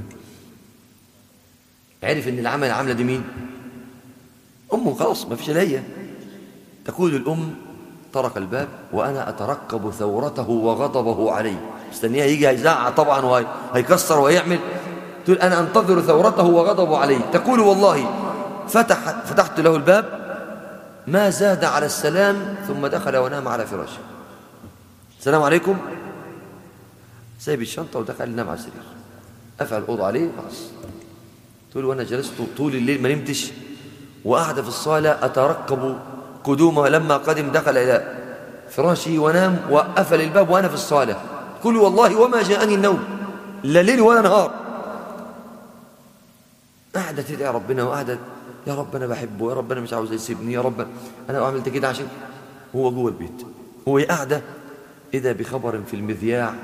عرف ان العمل العامله دي مين؟ امه، خلاص ما فيش الا هي. تقول الام: طرق الباب وانا اترقب ثورته وغضبه علي، مستنيها يجي هيزعق طبعا وهيكسر ويعمل. تقول: انا انتظر ثورته وغضبه علي. تقول: والله فتح فتحت له الباب ما زاد على السلام، ثم دخل ونام على فراشه. السلام عليكم، سايب الشنطه ودخل نام على السرير، قفل الاوضه عليه، خلاص. تقول: وانا جلست طول الليل ما نمتش، وقعد في الصاله اترقب قدومه. لما قدم دخل الى فراشي ونام وقفل الباب وانا في الصاله. تقول: والله وما جاءني النوم، لا ليل ولا نهار. قاعده تدعي ربنا، وقعدت: يا رب انا بحبه، يا رب انا مش عاوز يسيبني، يا رب انا عملت كده عشان هو جوه البيت. هو قاعده اذا بخبر في المذياع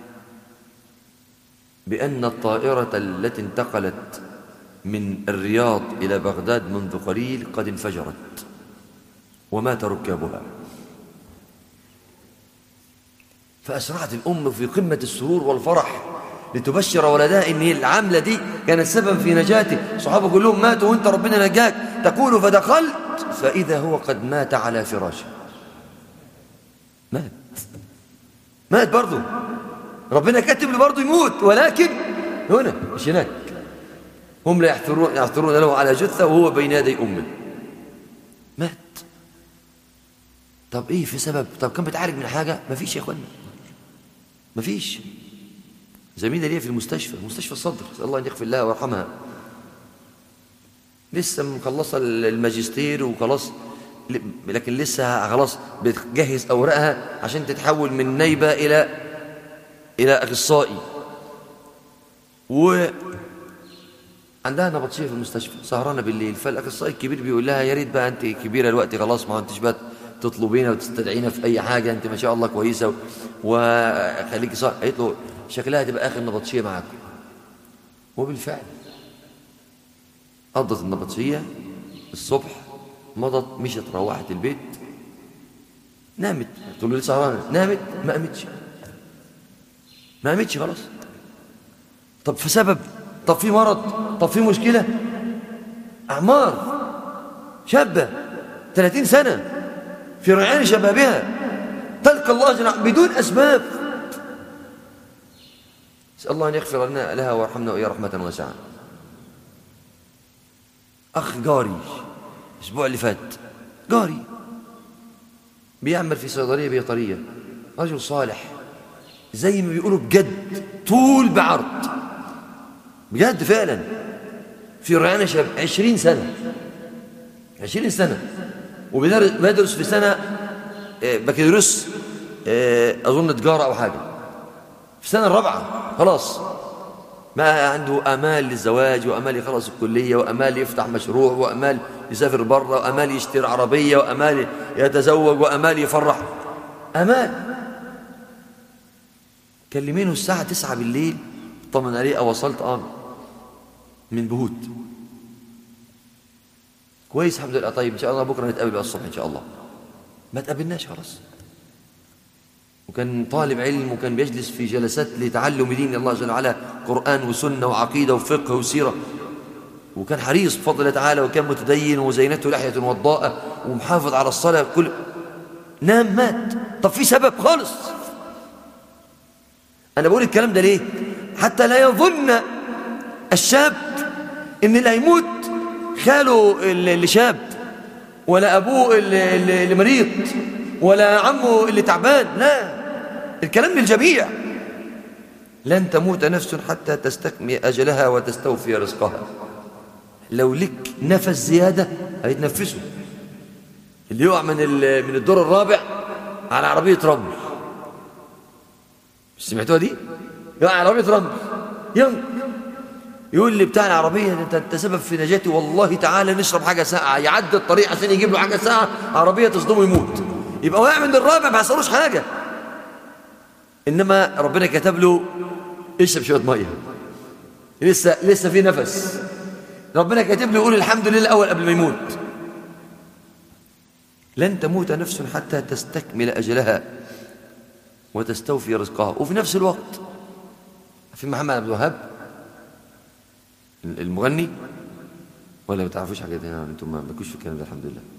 بان الطائره التي انتقلت من الرياض إلى بغداد منذ قليل قد انفجرت ومات ركابها. فأسرعت الأم في قمة السرور والفرح لتبشر ولدها إن العملة دي كانت سبب في نجاته. صحابه كلهم ماتوا وانت ربنا نجاك. تقول: فدخلت فإذا هو قد مات على فراشه. مات مات برضه، ربنا كاتب له برضه يموت، ولكن هنا مش هناك. هم لا يحثرون يحثرون له على جثة وهو بين يدي أمه. مات. طب إيه في سبب؟ طب كان بتعالج من حاجة؟ ما فيش يا أخوانا، ما فيش. زميلة ليا في المستشفى، مستشفى الصدر، أسأل الله أن يغفر لها ويرحمها، لسه مخلصة الماجستير وخلاص، لكن لسه خلاص بتجهز أوراقها عشان تتحول من نايبة إلى إلى أخصائي. و عندها نبطشية في المستشفى، سهرانة بالليل. فالأخصائي الكبير بيقول لها: يا ريت بقى أنت كبيرة الوقت خلاص، ما أنتش بقى تطلبينا وتستدعينا في أي حاجة، أنت ما شاء الله كويسة وخليكي صح. قالت له: شكلها تبقى آخر نبطشية معاكم. وبالفعل قضت النبطشية الصبح، مضت، مشت، روحت البيت، نامت. تقول له: لسه سهرانة؟ نامت، ما قامتش ما قامتش خلاص. طب في سبب؟ طب في مرض؟ طب في مشكلة؟ أعمار شابة ثلاثين سنة في ريعان شبابها تلقى الله جل بدون أسباب. نسأل الله أن يغفر لنا لها ويرحمنا وإياه رحمة واسعة. أخ جاري الأسبوع اللي فات، جاري بيعمل في صيدلية بيطرية، رجل صالح زي ما بيقولوا بجد طول بعرض، بجد فعلا. في ريان شاب عشرين سنة عشرين سنة وبيدرس في سنة بكالوريوس أظن تجارة أو حاجة، في السنة الرابعة خلاص ما عنده أمال للزواج، وأمال يخلص الكلية، وأمال يفتح مشروع، وأمال يسافر بره، وأمال يشتري عربية، وأمال يتزوج، وأمال يفرح، أمال. كلمينه الساعة تسعة بالليل طمن عليه أو وصلت آه من بهوت كويس الحمد لله، طيب إن شاء الله بكرة نتقابل بقى الصبح إن شاء الله. ما تقابلناش خلاص. وكان طالب علم وكان بيجلس في جلسات لتعلم دين الله جل وعلا، قرآن وسنة وعقيدة وفقه وسيرة، وكان حريص بفضل الله تعالى، وكان متدين وزينته لحية وضاءة ومحافظ على الصلاة كل. نام مات. طب في سبب خالص. أنا بقول الكلام ده ليه؟ حتى لا يظن الشاب إن اللي هيموت خاله اللي شاب، ولا أبوه اللي, اللي مريض، ولا عمه اللي تعبان. لا، الكلام للجميع. لن تموت نفس حتى تستكمل أجلها وتستوفي رزقها. لو لك نفس زيادة هيتنفسه. اللي يقع من من الدور الرابع على عربية رمل، سمعتوها دي؟ يقع على عربية رمل يوم يقول لي بتاع العربية انت انت سبب في نجاتي، والله تعالى نشرب حاجة ساقعة. يعدي الطريق عشان يجيب له حاجة ساقعة، عربية تصدمه يموت. يبقى واقع من الرابع ما حصلوش حاجة، إنما ربنا كتب له اشرب شوية مية، لسه لسه في نفس. ربنا كاتب له يقول الحمد لله الأول قبل ما يموت. لن تموت نفس حتى تستكمل أجلها وتستوفي رزقها. وفي نفس الوقت في محمد عبد الوهاب المغني، ولا ما تعرفوش حاجة هنا انتم ما بكوش في الكلام ده الحمد لله.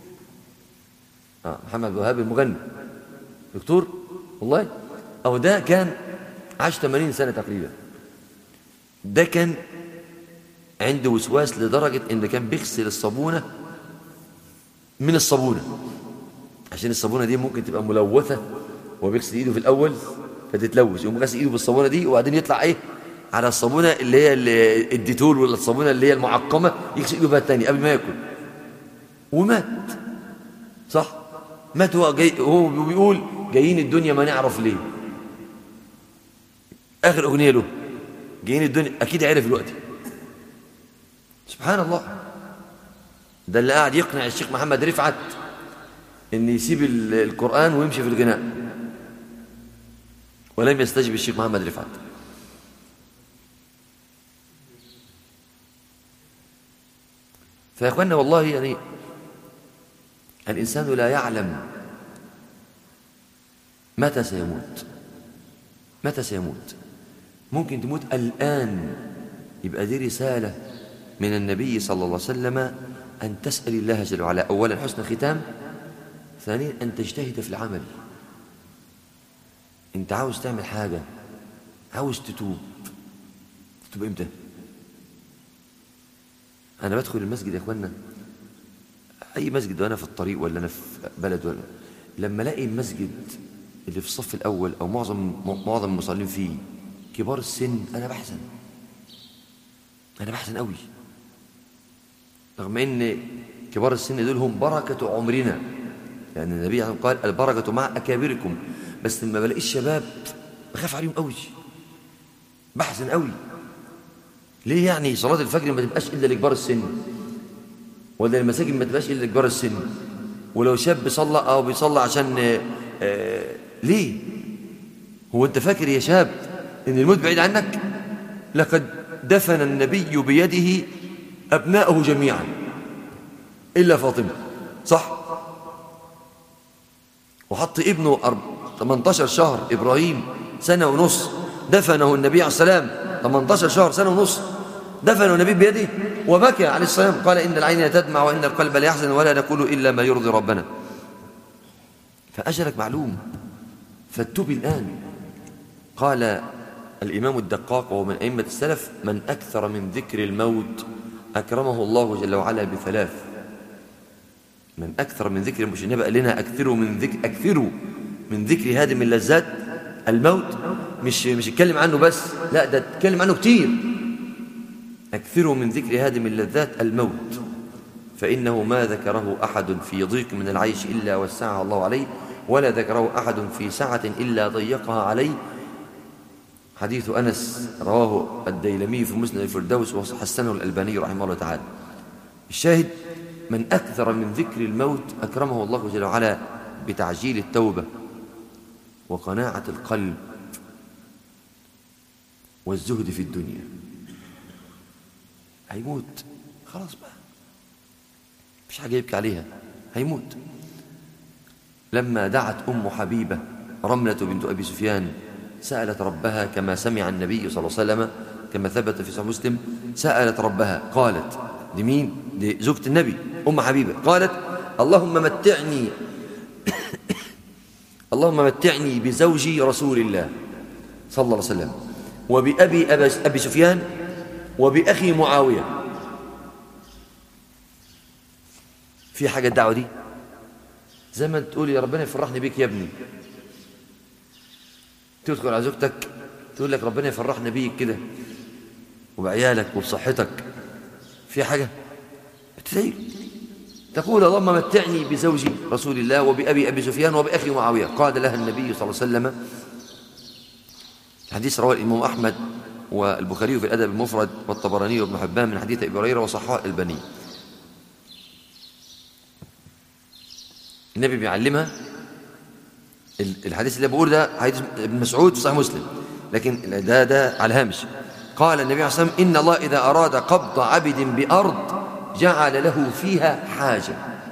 اه محمد عبد الوهاب المغني دكتور والله، او ده كان عاش ثمانين سنة تقريبا. ده كان عنده وسواس لدرجة ان كان بيغسل الصابونة من الصابونة، عشان الصابونة دي ممكن تبقى ملوثة، وبيغسل ايده في الاول فتتلوث، يقوم غسل ايده بالصابونة دي وبعدين يطلع ايه على الصابونة اللي هي الديتول، ولا الصابونة اللي هي المعقمة، يغسل ايده بها الثاني قبل ما ياكل. ومات. صح، مات. هو جاي هو بيقول جايين الدنيا ما نعرف ليه. اخر اغنية له جايين الدنيا، اكيد عرف دلوقتي. سبحان الله. ده اللي قاعد يقنع الشيخ محمد رفعت ان يسيب القرآن ويمشي في الغناء، ولم يستجب الشيخ محمد رفعت. فيا اخوانا والله يعني الإنسان لا يعلم متى سيموت. متى سيموت؟ ممكن تموت الآن. يبقى دي رسالة من النبي صلى الله عليه وسلم أن تسأل الله جل وعلا أولا حسن ختام، ثانيا أن تجتهد في العمل. أنت عاوز تعمل حاجة، عاوز تتوب، تتوب إمتى؟ أنا بدخل المسجد يا أخوانا، أي مسجد وأنا في الطريق ولا أنا في بلد، ولا لما ألاقي المسجد اللي في الصف الأول أو معظم معظم المصلين فيه كبار السن، أنا بحزن. أنا بحزن قوي، رغم إن كبار السن دول هم بركة عمرنا، يعني النبي قال البركة مع أكابركم. بس لما بلاقي الشباب بخاف عليهم قوي، بحزن قوي. ليه؟ يعني صلاة الفجر ما تبقاش إلا لكبار السن، ولا المساجد ما تبقاش إلا لكبار السن. ولو شاب بيصلى أو بيصلى عشان آآ آآ ليه؟ هو أنت فاكر يا شاب إن الموت بعيد عنك؟ لقد دفن النبي بيده أبناءه جميعا إلا فاطمة، صح؟ وحط ابنه ثمانية عشر شهر إبراهيم سنة ونص، دفنه النبي عليه السلام ثمانية عشر شهر سنة ونص، دفنه النبي بيده وبكى عليه السلام. قال إن العين تدمع وإن القلب ليحزن ولا نقول إلا ما يرضي ربنا. فأجلك معلوم، فاتوب الآن. قال الإمام الدقاق وهو من أئمة السلف: من أكثر من ذكر الموت أكرمه الله جل وعلا بثلاث. من أكثر من ذكر، مش النبي قال لنا أكثروا من ذكر أكثروا من ذكر هادم اللذات، الموت مش مش يتكلم عنه بس، لا ده يتكلم عنه كتير. أكثروا من ذكر هادم اللذات الموت، فإنه ما ذكره أحد في ضيق من العيش إلا وسعها الله عليه، ولا ذكره أحد في سعة إلا ضيقها عليه. حديث أنس رواه الديلمي في مسند الفردوس وحسنه الألباني رحمه الله تعالى. الشاهد: من أكثر من ذكر الموت أكرمه الله جل وعلا بتعجيل التوبة وقناعة القلب والزهد في الدنيا. هيموت خلاص بقى، مفيش حاجة يبكي عليها، هيموت. لما دعت أم حبيبة رملة بنت أبي سفيان سألت ربها كما سمع النبي صلى الله عليه وسلم كما ثبت في صحيح مسلم، سألت ربها قالت: لمين؟ لزوجة النبي أم حبيبة. قالت: اللهم متعني اللهم متعني بزوجي رسول الله صلى الله عليه وسلم، وبأبي أبي سفيان، وبأخي معاوية. في حاجة الدعوة دي زي ما تقول يا ربنا يفرحني بيك يا ابني، تدخل على زوجتك تقول لك ربنا يفرحنا بيك كده وبعيالك وبصحتك. في حاجة بتدعي تقول: اللهم متعني بزوجي رسول الله، وبأبي أبي سفيان، وبأخي معاوية. قال لها النبي صلى الله عليه وسلم، الحديث رواه الإمام أحمد والبخاري في الأدب المفرد والطبراني وابن حبان من حديث أبي هريرة وصححه الألباني. النبي بيعلمها الحديث اللي بقول ده حديث ابن مسعود في صحيح مسلم، لكن ده ده على الهامش. قال النبي عليه الصلاة والسلام: إن الله إذا أراد قبض عبد بأرض جعل له فيها حاجة.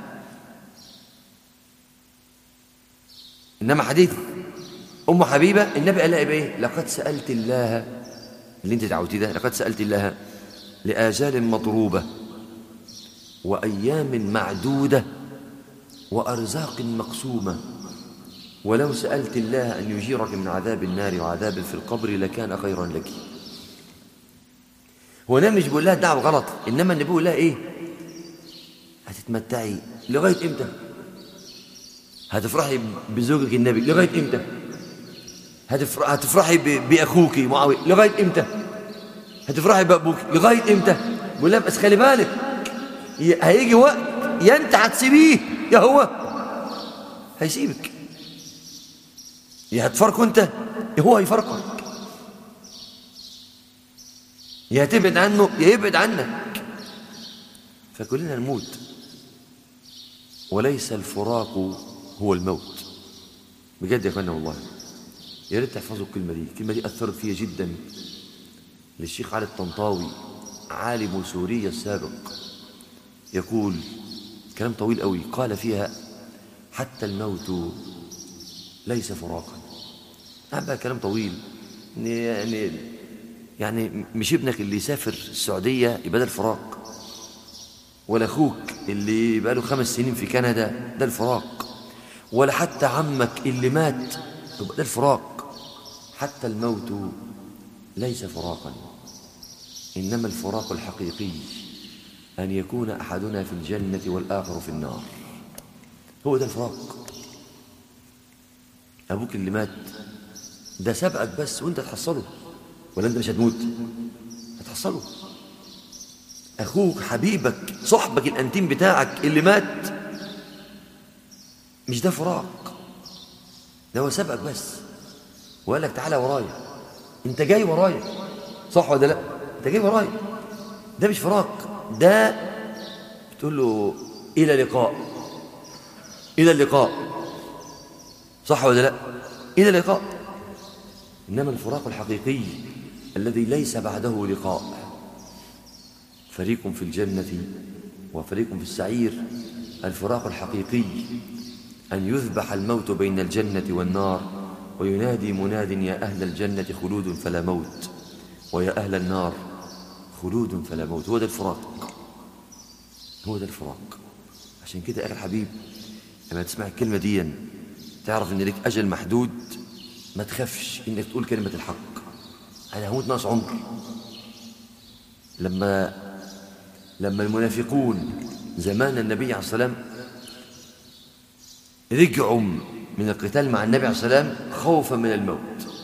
إنما حديث أم حبيبة النبي قال لها إيه؟ لقد سألت الله، اللي أنت دعوتي ده، لقد سألت الله لآجال مضروبة وأيام معدودة وأرزاق مقسومة، ولو سألت الله أن يجيرك من عذاب النار وعذاب في القبر لكان خيرا لك. هو أنا مش بقول لها دعوة غلط، إنما النبي بيقول لها إيه؟ هتتمتعي لغاية إمتى؟ هتفرحي بزوجك النبي لغاية إمتى؟ هتفرحي بأخوك معاوية لغاية إمتى؟ هتفرحي بأبوك لغاية إمتى؟ بقول لها بس خلي بالك، هيجي وقت يا أنت هتسيبيه يا هو هيسيبك، يا هتفرقه أنت يا هو هيفرقك، يا هتبعد عنه يا يبعد عنك. فكلنا نموت، وليس الفراق هو الموت. بجد يا اخوانا والله يا ريت تحفظوا الكلمة دي، الكلمة دي أثرت فيها جدا. للشيخ علي الطنطاوي عالم سوريا السابق يقول كلام طويل قوي، قال فيها: حتى الموت ليس فراقا. هذا كلام طويل، يعني يعني مش ابنك اللي يسافر السعودية يبقى ده الفراق، ولا أخوك اللي بقاله خمس سنين في كندا ده الفراق، ولا حتى عمك اللي مات يبقى ده الفراق. حتى الموت ليس فراقا، إنما الفراق الحقيقي أن يكون أحدنا في الجنة والآخر في النار. هو ده الفراق. أبوك اللي مات ده سبقك بس وانت تحصله، ولا انت مش هتموت هتحصله. أخوك حبيبك صحبك الأنتيم بتاعك اللي مات مش ده فراق، ده هو سبقك بس وقال لك تعالى ورايا، انت جاي ورايا، صح ولا لا؟ انت جاي ورايا، ده مش فراق، ده بتقول له إلى لقاء، إلى اللقاء، صح ولا لا؟ إلى اللقاء. إنما الفراق الحقيقي الذي ليس بعده لقاء، فريق في الجنة وفريق في السعير. الفراق الحقيقي أن يذبح الموت بين الجنة والنار، وينادي مناد: يا أهل الجنة خلود فلا موت، ويا أهل النار خلود فلا موت. هو ده الفراق، هو ده الفراق. عشان كده يا أخي الحبيب لما تسمع الكلمة دي تعرف إن لك أجل محدود، ما تخافش إنك تقول كلمة الحق. أنا هموت ناقص عمر. لما لما المنافقون زمان النبي عليه الصلاة والسلام رجعوا من القتال مع النبي عليه الصلاة والسلام خوفا من الموت،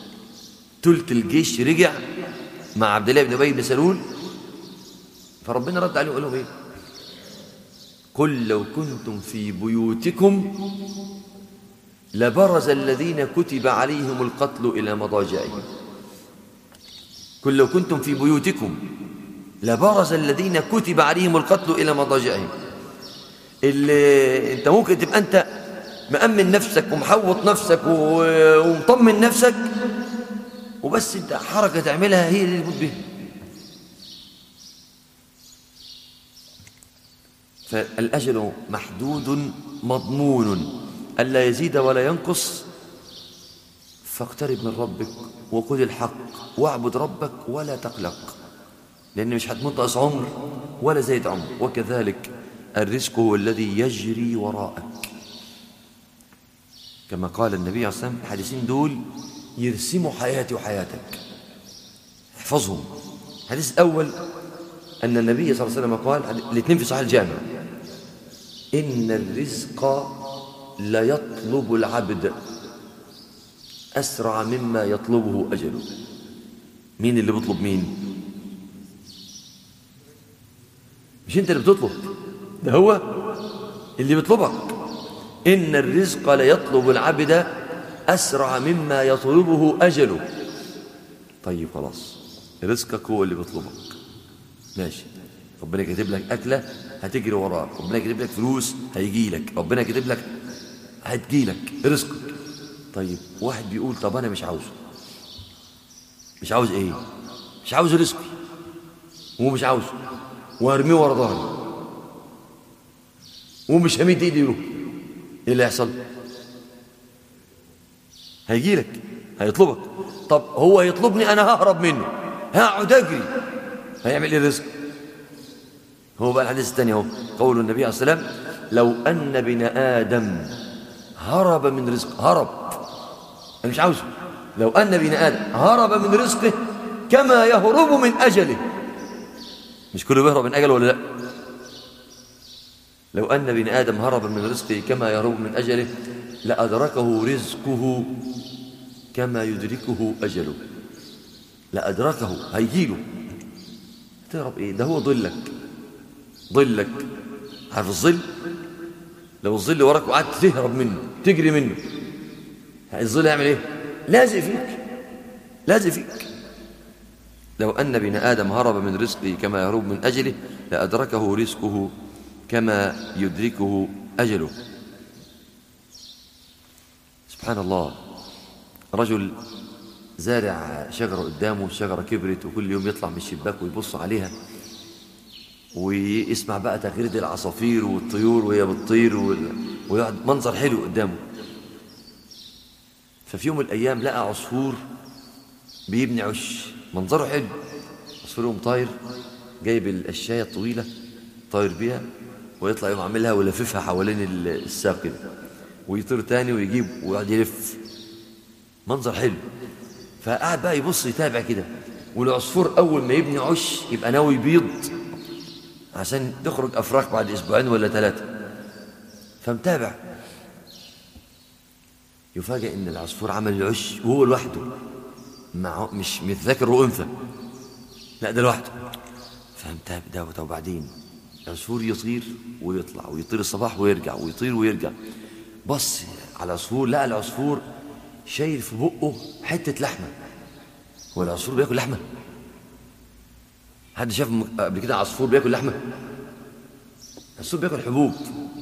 تلت الجيش رجع مع عبد الله بن أبي بن سلول، فربنا رد عليه وقال لهم ايه؟ قل لو كنتم في بيوتكم لبرز الذين كتب عليهم القتل إلى مضاجعهم. قل لو كنتم في بيوتكم لبرز الذين كتب عليهم القتل إلى مضاجعهم. اللي انت ممكن تبقى انت مأمن نفسك ومحوط نفسك ومطمن نفسك، وبس انت حركة تعملها هي اللي تموت بها. فالأجل محدود مضمون ألا يزيد ولا ينقص، فاقترب من ربك وقل الحق واعبد ربك ولا تقلق، لأن مش هتنقص عمر ولا زيد عمر. وكذلك الرزق هو الذي يجري وراءك، كما قال النبي عليه الصلاة والسلام. الحديثين دول يرسموا حياتي وحياتك، احفظهم. الحديث الأول أن النبي صلى الله عليه وسلم قال، الاثنين في صحيح الجامع: إن الرزق لا يطلب العبد أسرع مما يطلبه أجله. مين اللي بيطلب مين؟ مش أنت اللي بتطلب، ده هو اللي بيطلبك. إن الرزق لا يطلب العبد أسرع مما يطلبه أجله. طيب خلاص، رزقك هو اللي بيطلبك، ماشي. ربنا كاتب لك أكلة هتجري وراك، ربنا كاتب لك فلوس هيجي لك، ربنا كاتب لك هتجي لك رزقك. طيب واحد بيقول طب أنا مش عاوزه. مش عاوز إيه؟ مش عاوز رزقي، ومش عاوزه، وهرميه ورا ظهري، ومش هميد إيدي له. إيه اللي هيحصل؟ هيجي لك، هيطلبك. طب هو يطلبني أنا ههرب منه، هقعد أجري، هيعمل إيه الرزق؟ هو بقى الحديث الثاني اهو، قول النبي عليه الصلاة والسلام: لو أن ابن آدم هرب من رزقه، هرب أنا مش عاوزه، لو أن ابن آدم هرب من رزقه كما يهرب من أجله. مش كله بيهرب من أجله ولا لا؟ لو أن ابن آدم هرب من رزقه كما يهرب من أجله لأدركه رزقه كما يدركه أجله. لأدركه، هيجيله. تهرب إيه؟ ده هو ظلك، ظلك. عارف الظل؟ لو الظل وراك وقعدت تهرب منه تجري منه، الظل يعمل ايه؟ لازق فيك، لازق فيك. لو أن ابن آدم هرب من رزقه كما يهرب من أجله لأدركه رزقه كما يدركه أجله. سبحان الله. رجل زارع شجرة قدامه، الشجرة كبرت وكل يوم يطلع من الشباك ويبص عليها ويسمع بقى تغريد العصافير والطيور وهي بتطير ويقعد منظر حلو قدامه. ففي يوم من الأيام لقى عصفور بيبني عش، منظره حلو. عصفور يوم طاير جايب القشاية الطويلة طاير بيها ويطلع يوم عاملها ويلففها حوالين الساق كده، ويطير تاني ويجيب ويقعد يلف، منظر حلو. فقعد بقى يبص يتابع كده، والعصفور أول ما يبني عش يبقى ناوي يبيض عشان تخرج أفراخ بعد أسبوعين ولا ثلاثة. فمتابع، يفاجئ إن العصفور عمل العش وهو لوحده، مع مش متذكر هو أنثى، لا ده لوحده. فمتابع ده. وبعدين العصفور يطير ويطلع ويطير الصباح ويرجع ويطير ويرجع. بص على العصفور، لقى العصفور شايل في بقه حتة لحمة. هو العصفور بياكل لحمة؟ حد شاف قبل كده عصفور بياكل لحمة؟ العصفور بياكل حبوب.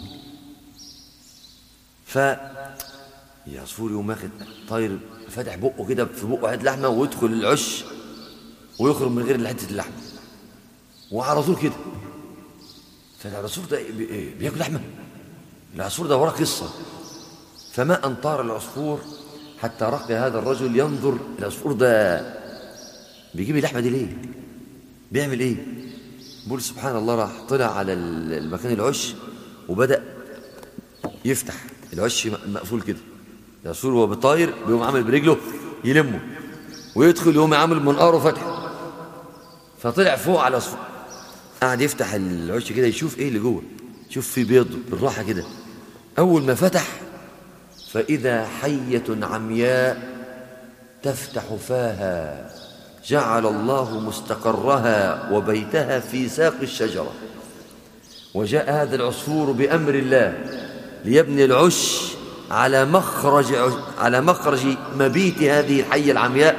ف العصفور يقوم واخد طاير فاتح بقه كده في بقه حته لحمه ويدخل العش ويخرج من غير حته اللحمه وعلى طول كده. فالعصفور ده بياكل لحمه؟ العصفور ده وراه قصه. فما ان طار العصفور حتى رقي هذا الرجل ينظر العصفور ده بيجيب اللحمه دي ليه؟ بيعمل ايه؟ بيقول سبحان الله، راح طلع على المكان العش وبدأ يفتح العش مقفول كده. العصفور وهو بيطاير بيقوم عامل برجله يلمه ويدخل يقوم عامل منقاره فتح. فطلع فوق على العصفور، قعد يفتح العش كده يشوف ايه اللي جوه، شوف في بيض بالراحه كده. اول ما فتح فاذا حيه عمياء تفتح فاها جعل الله مستقرها وبيتها في ساق الشجرة. وجاء هذا العصفور بأمر الله ليبني العش على مخرج على مخرج مبيت هذه الحية العمياء.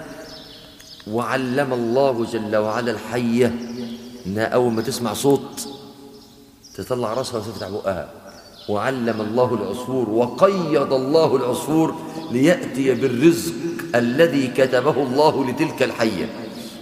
وعلم الله جل وعلا الحية إنها أول ما تسمع صوت تطلع رأسها وتفتح بقها. وعلم الله العصفور وقيض الله العصفور ليأتي بالرزق الذي كتبه الله لتلك الحية.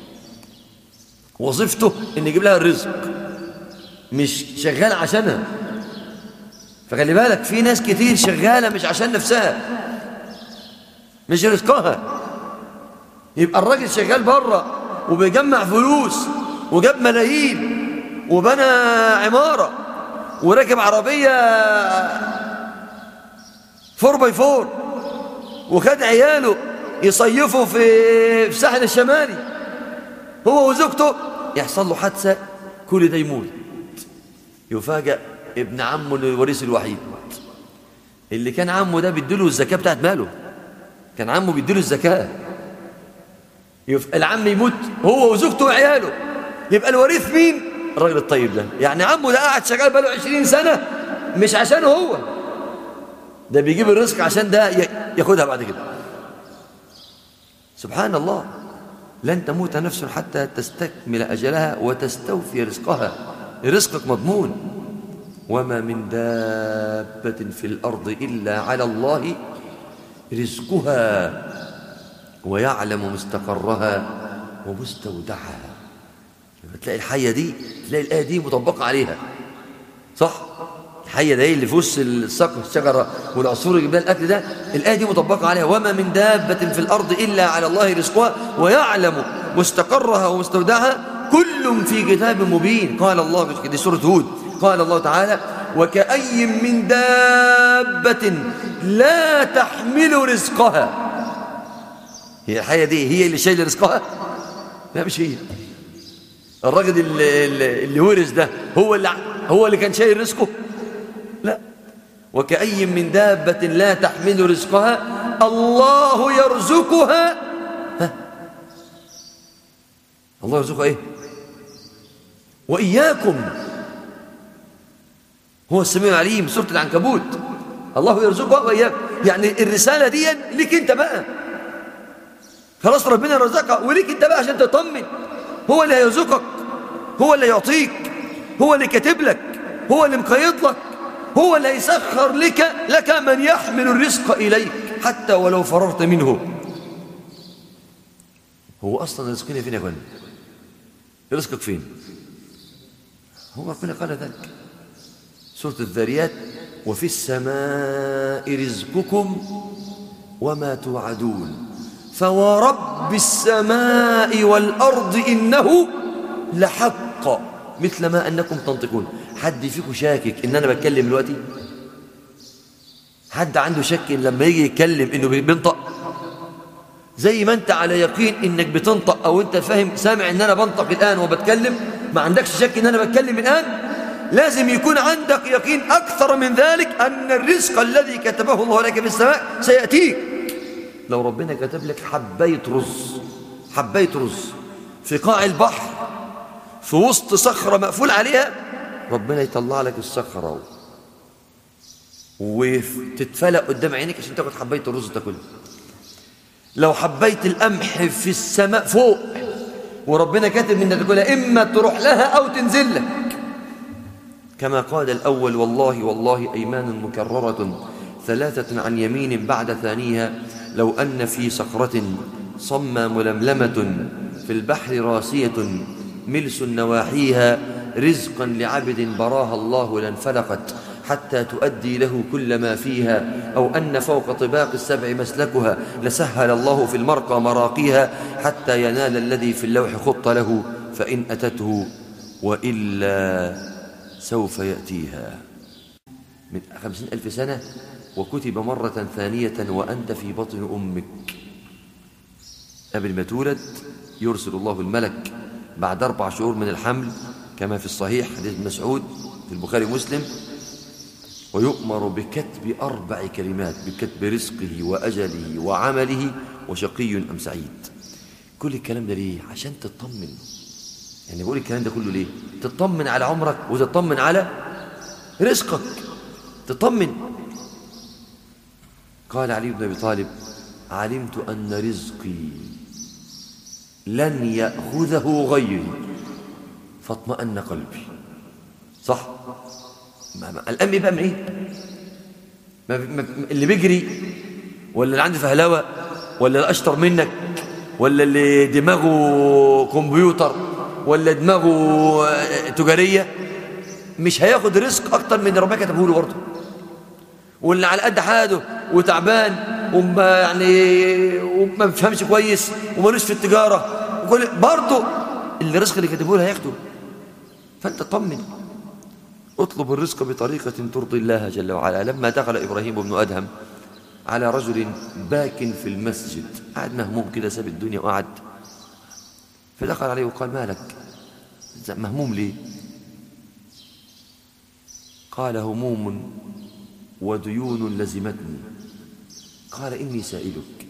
وظيفته إن يجيب لها الرزق، مش شغال عشانها. فخلي بالك في ناس كتير شغالة مش عشان نفسها، مش رزقها. يبقى الراجل شغال بره وبيجمع فلوس وجاب ملايين وبنى عمارة وركب عربية فور باي فور وخد عياله يصيفوا في في الساحل الشمالي، هو وزوجته يحصل له حادثة كل ده يموت. يفاجأ ابن عمه الوريث الوحيد اللي كان عمه ده بيديله الزكاة بتاعت ماله، كان عمه بيديله الزكاة. العم يموت هو وزوجته وعياله، يبقى الوريث مين؟ الراجل الطيب ده. يعني عمه ده قاعد شغال بقاله عشرين سنة مش عشانه هو، ده بيجيب الرزق عشان ده ياخدها بعد كده. سبحان الله. لن تموت نفس حتى تستكمل أجلها وتستوفي رزقها. رزقك مضمون. وما من دابة في الأرض إلا على الله رزقها ويعلم مستقرها ومستودعها. لما تلاقي الحية دي تلاقي الآية دي مطبقة عليها، صح؟ الحية ده اللي في وسط السقف الشجرة والعصفور يجيب لها الأكل ده، الآية دي مطبقة عليها. وما من دابة في الأرض إلا على الله رزقها ويعلم مستقرها ومستودعها كل في كتاب مبين. قال الله في سورة هود، قال الله تعالى: وكأي من دابة لا تحمل رزقها. هي الحية دي هي اللي شايله رزقها؟ لا، مش هي. الراجل اللي, اللي ورث ده هو اللي هو اللي كان شايل رزقه؟ لا. وكأي من دابة لا تحمل رزقها الله يرزقها. ها؟ الله يرزقها ايه؟ وإياكم. هو السميع العليم، سورة العنكبوت. الله يرزقها وإياكم، يعني الرسالة دي ليك انت بقى. خلاص ربنا رزقك وليك انت بقى عشان تطمن. هو اللي هيرزقك، هو اللي يعطيك، هو اللي كاتب لك، هو اللي مقيد لك، هو اللي هيسخر لك لك من يحمل الرزق إليك حتى ولو فررت منه. هو أصلا رزقنا فين يا اخوان؟ رزقك فين؟ هو ربنا قال ذلك سورة الذاريات: وفي السماء رزقكم وما توعدون فورب السماء والأرض إنه لحق مثل ما أنكم تنطقون. حد فيكم شاكك إن أنا بتكلم دلوقتي؟ حد عنده شك إن لما يجي يتكلم إنه بينطق؟ زي ما أنت على يقين إنك بتنطق أو أنت فاهم سامع إن أنا بنطق الآن وبتكلم، ما عندكش شك إن أنا بتكلم الآن، لازم يكون عندك يقين أكثر من ذلك أن الرزق الذي كتبه الله لك في السماء سيأتيك. لو ربنا كتب لك حباية رز، حباية رز في قاع البحر في وسط صخرة مقفول عليها، ربنا يطلع لك الصخرة وتتفلق قدام عينك عشان تاخد حباية الرز تاكلها. لو حباية القمح في السماء فوق وربنا كاتب انك تاكلها، اما تروح لها او تنزل لك. كما قال الأول: والله والله أيمان مكررة ثلاثة عن يمين بعد ثانيها لو أن في صخرة صمى ململمة في البحر راسية ملس نواحيها رزقا لعبد براها الله لانفلقت حتى تؤدي له كل ما فيها، أو أن فوق طباق السبع مسلكها لسهل الله في المرقى مراقيها حتى ينال الذي في اللوح خط له فإن أتته وإلا سوف يأتيها. من خمسين ألف سنة وكتب مرة ثانية وأنت في بطن أمك. قبل ما تولد يرسل الله الملك بعد أربع شهور من الحمل كما في الصحيح حديث ابن مسعود في البخاري ومسلم، ويؤمر بكتب أربع كلمات: بكتب رزقه وأجله وعمله وشقي أم سعيد. كل الكلام ده ليه؟ عشان تطمن. يعني بقول الكلام ده كله ليه؟ تطمن على عمرك وتطمن على رزقك، تطمن. قال علي بن أبي طالب: علمت أن رزقي لن يأخذه غيري فاطمأن قلبي. صح؟ الأم بقى من إيه؟ اللي بيجري، ولا اللي عنده فهلوة، ولا اللي أشطر منك، ولا اللي دماغه كمبيوتر، ولا دماغه تجارية، مش هياخد رزق أكتر من ربنا كتبه له برضه. واللي على قد حاله وتعبان وما يعني وما بيفهمش كويس ومالوش في التجارة وكل برضه اللي الرزق اللي كتبه له هياخده. فأنت طمن، اطلب الرزق بطريقة ترضي الله جل وعلا. لما دخل إبراهيم بن أدهم على رجل باك في المسجد، قعد مهموم كده، ساب الدنيا وقعد، فدخل عليه وقال: مالك مهموم ليه؟ قال: هموم وديون لزمتني. قال: إني سائلك،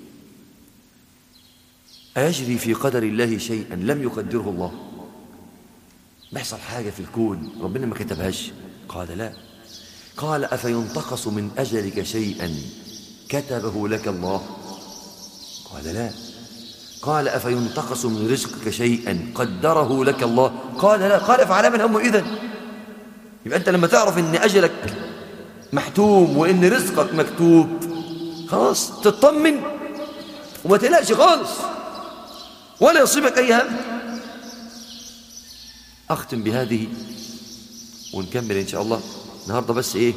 أيجري في قدر الله شيئا لم يقدره الله؟ بيحصل حاجة في الكون ربنا ما كتبهاش؟ قال: لا. قال: أفينتقص من أجلك شيئا كتبه لك الله؟ قال: لا. قال: أفينتقص من رزقك شيئا قدره لك الله؟ قال: لا. قال: فعلى من هم إذن؟ يبقى أنت لما تعرف إن أجلك محتوم وإن رزقك مكتوب، خلاص تطمن وما تقلقش خالص ولا يصيبك أي هم. أختم بهذه ونكمل إن شاء الله النهاردة. بس إيه؟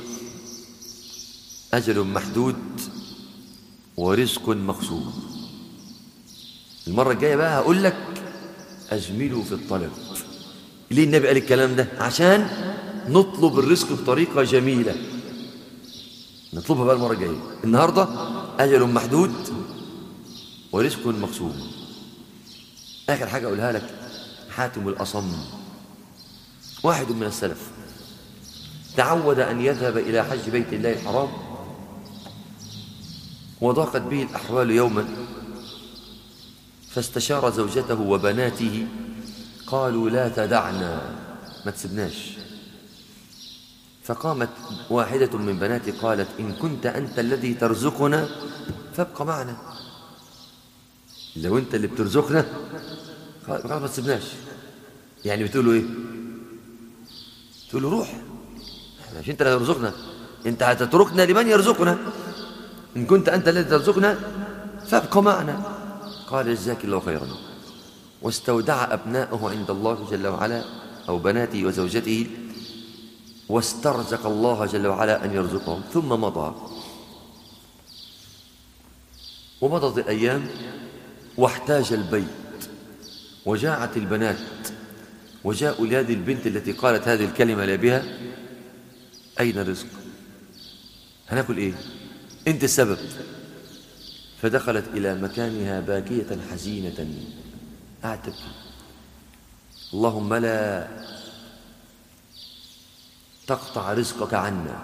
أجل محدود ورزق مقسوم. المرة الجاية بقى هقول لك أجملوا في الطلب. ليه النبي قال الكلام ده؟ عشان نطلب الرزق بطريقة جميلة، نطلبها بقى المرة الجاية. النهاردة أجل محدود ورزق مقسوم. آخر حاجة أقولها لك: حاتم الأصم، واحد من السلف، تعود أن يذهب إلى حج بيت الله الحرام، وضاقت به الأحوال يوما، فاستشار زوجته وبناته، قالوا: لا تدعنا، ما تسبناش. فقامت واحدة من بناتي قالت: إن كنت أنت الذي ترزقنا فابق معنا. لو أنت اللي بترزقنا قال ما تسبناش. يعني بتقولوا إيه؟ تقولوا روح، مش أنت اللي ترزقنا، أنت هتتركنا لمن يرزقنا. إن كنت أنت الذي ترزقنا فابق معنا. قال: جزاك الله خيرا. واستودع أبناءه عند الله جل وعلا، أو بناته وزوجته، واسترزق الله جل وعلا أن يرزقهم. ثم مضى، ومضت الأيام، واحتاج البيت، وجاعت البنات، وجاءوا لهذه البنت التي قالت هذه الكلمة لأبيها: أين الرزق؟ هناكل إيه؟ أنت السبب. فدخلت إلى مكانها باكية حزينة، قعدت تبكي: اللهم لا تقطع رزقك عنا،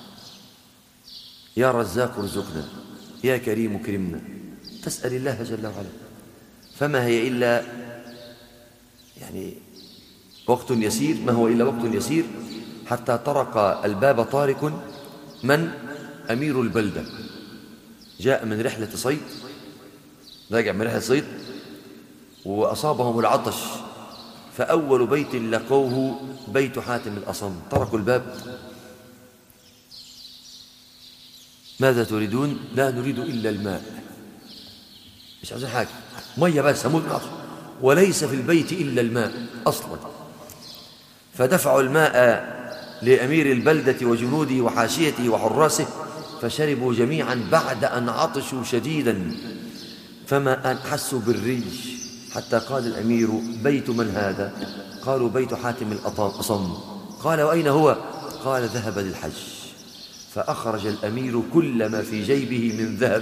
يا رزاق ارزقنا، يا كريم كرمنا. تسأل الله جل وعلا. فما هي إلا يعني وقت يسير، ما هو إلا وقت يسير، حتى طرق الباب طارق من أمير البلدة، جاء من رحلة صيد، راجع من رحلة صيد، وأصابهم العطش، فأول بيت لقوه بيت حاتم الأصم. طرقوا الباب: ماذا تريدون؟ لا نريد إلا الماء، مش عايزين حاجة، مية بس، هموت العطش، وليس في البيت إلا الماء أصلا. فدفعوا الماء لأمير البلدة وجنوده وحاشيته وحراسه، فشربوا جميعا بعد أن عطشوا شديدا، فما أن حسوا بالريش، حتى قال الأمير: بيت من هذا؟ قالوا: بيت حاتم الأصم. قال: وأين هو؟ قال: ذهب للحج. فأخرج الأمير كل ما في جيبه من ذهب،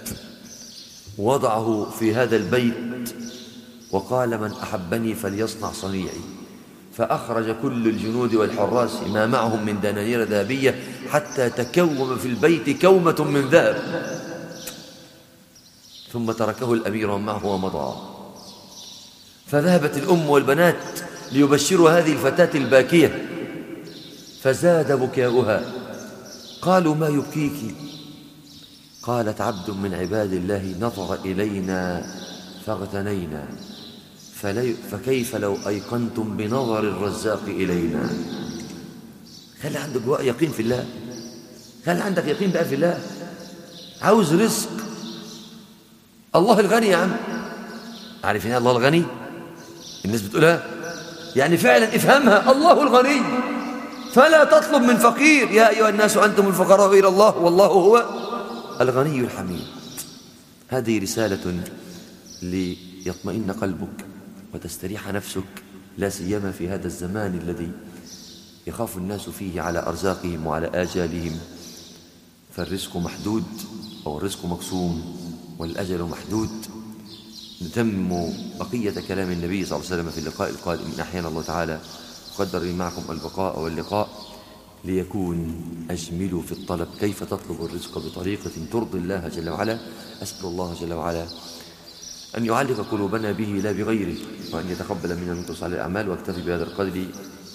وضعه في هذا البيت، وقال: من أحبني فليصنع صنيعي. فأخرج كل الجنود والحراس ما معهم من دنانير ذهبية، حتى تكوم في البيت كومة من ذهب. ثم تركه الأمير ومعه ومضى. فذهبت الأم والبنات ليبشروا هذه الفتاة الباكية، فزاد بكاؤها. قالوا: ما يبكيك؟ قالت: عبد من عباد الله نظر إلينا فاغتنينا، فكيف لو أيقنتم بنظر الرزاق إلينا. خلي عندك يقين في الله، خلي عندك يقين بقى في الله. عاوز رزق، الله الغني يا عم. عارفين الله الغني؟ الناس بتقولها يعني فعلا افهمها، الله الغني، فلا تطلب من فقير. يا أيها الناس أنتم الفقراء إلى الله والله هو الغني الحميد. هذه رسالة ليطمئن قلبك وتستريح نفسك، لا سيما في هذا الزمان الذي يخاف الناس فيه على أرزاقهم وعلى آجالهم. فالرزق محدود أو الرزق مقسوم والأجل محدود. نتم بقية كلام النبي صلى الله عليه وسلم في اللقاء القادم إن أحيانا الله تعالى، قدر لي معكم البقاء واللقاء، ليكون أجملوا في الطلب كيف تطلب الرزق بطريقة ترضي الله جل وعلا. أسأل الله جل وعلا أن يعلق قلوبنا به لا بغيره، وأن يتقبل منا منكم صالح الأعمال. واكتفي بهذا القدر.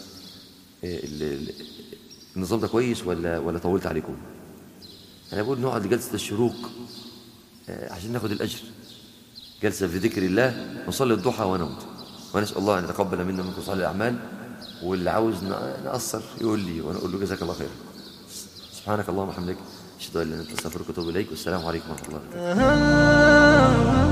النظام ده كويس ولا ولا طولت عليكم؟ أنا بقول نقعد لجلسة الشروق عشان ناخد الأجر، جلسة في ذكر الله، ونصلي الضحى ونمت، ونسأل الله أن يتقبل منا منكم صالح الأعمال. واللي عاوز نقصر يقول لي وأنا أقول له جزاك الله خير. سبحانك اللهم وبحمدك، أشهد أن لا إله إلا أنت، أستغفرك وأتوب إليك، والسلام عليكم ورحمة الله وبركاته.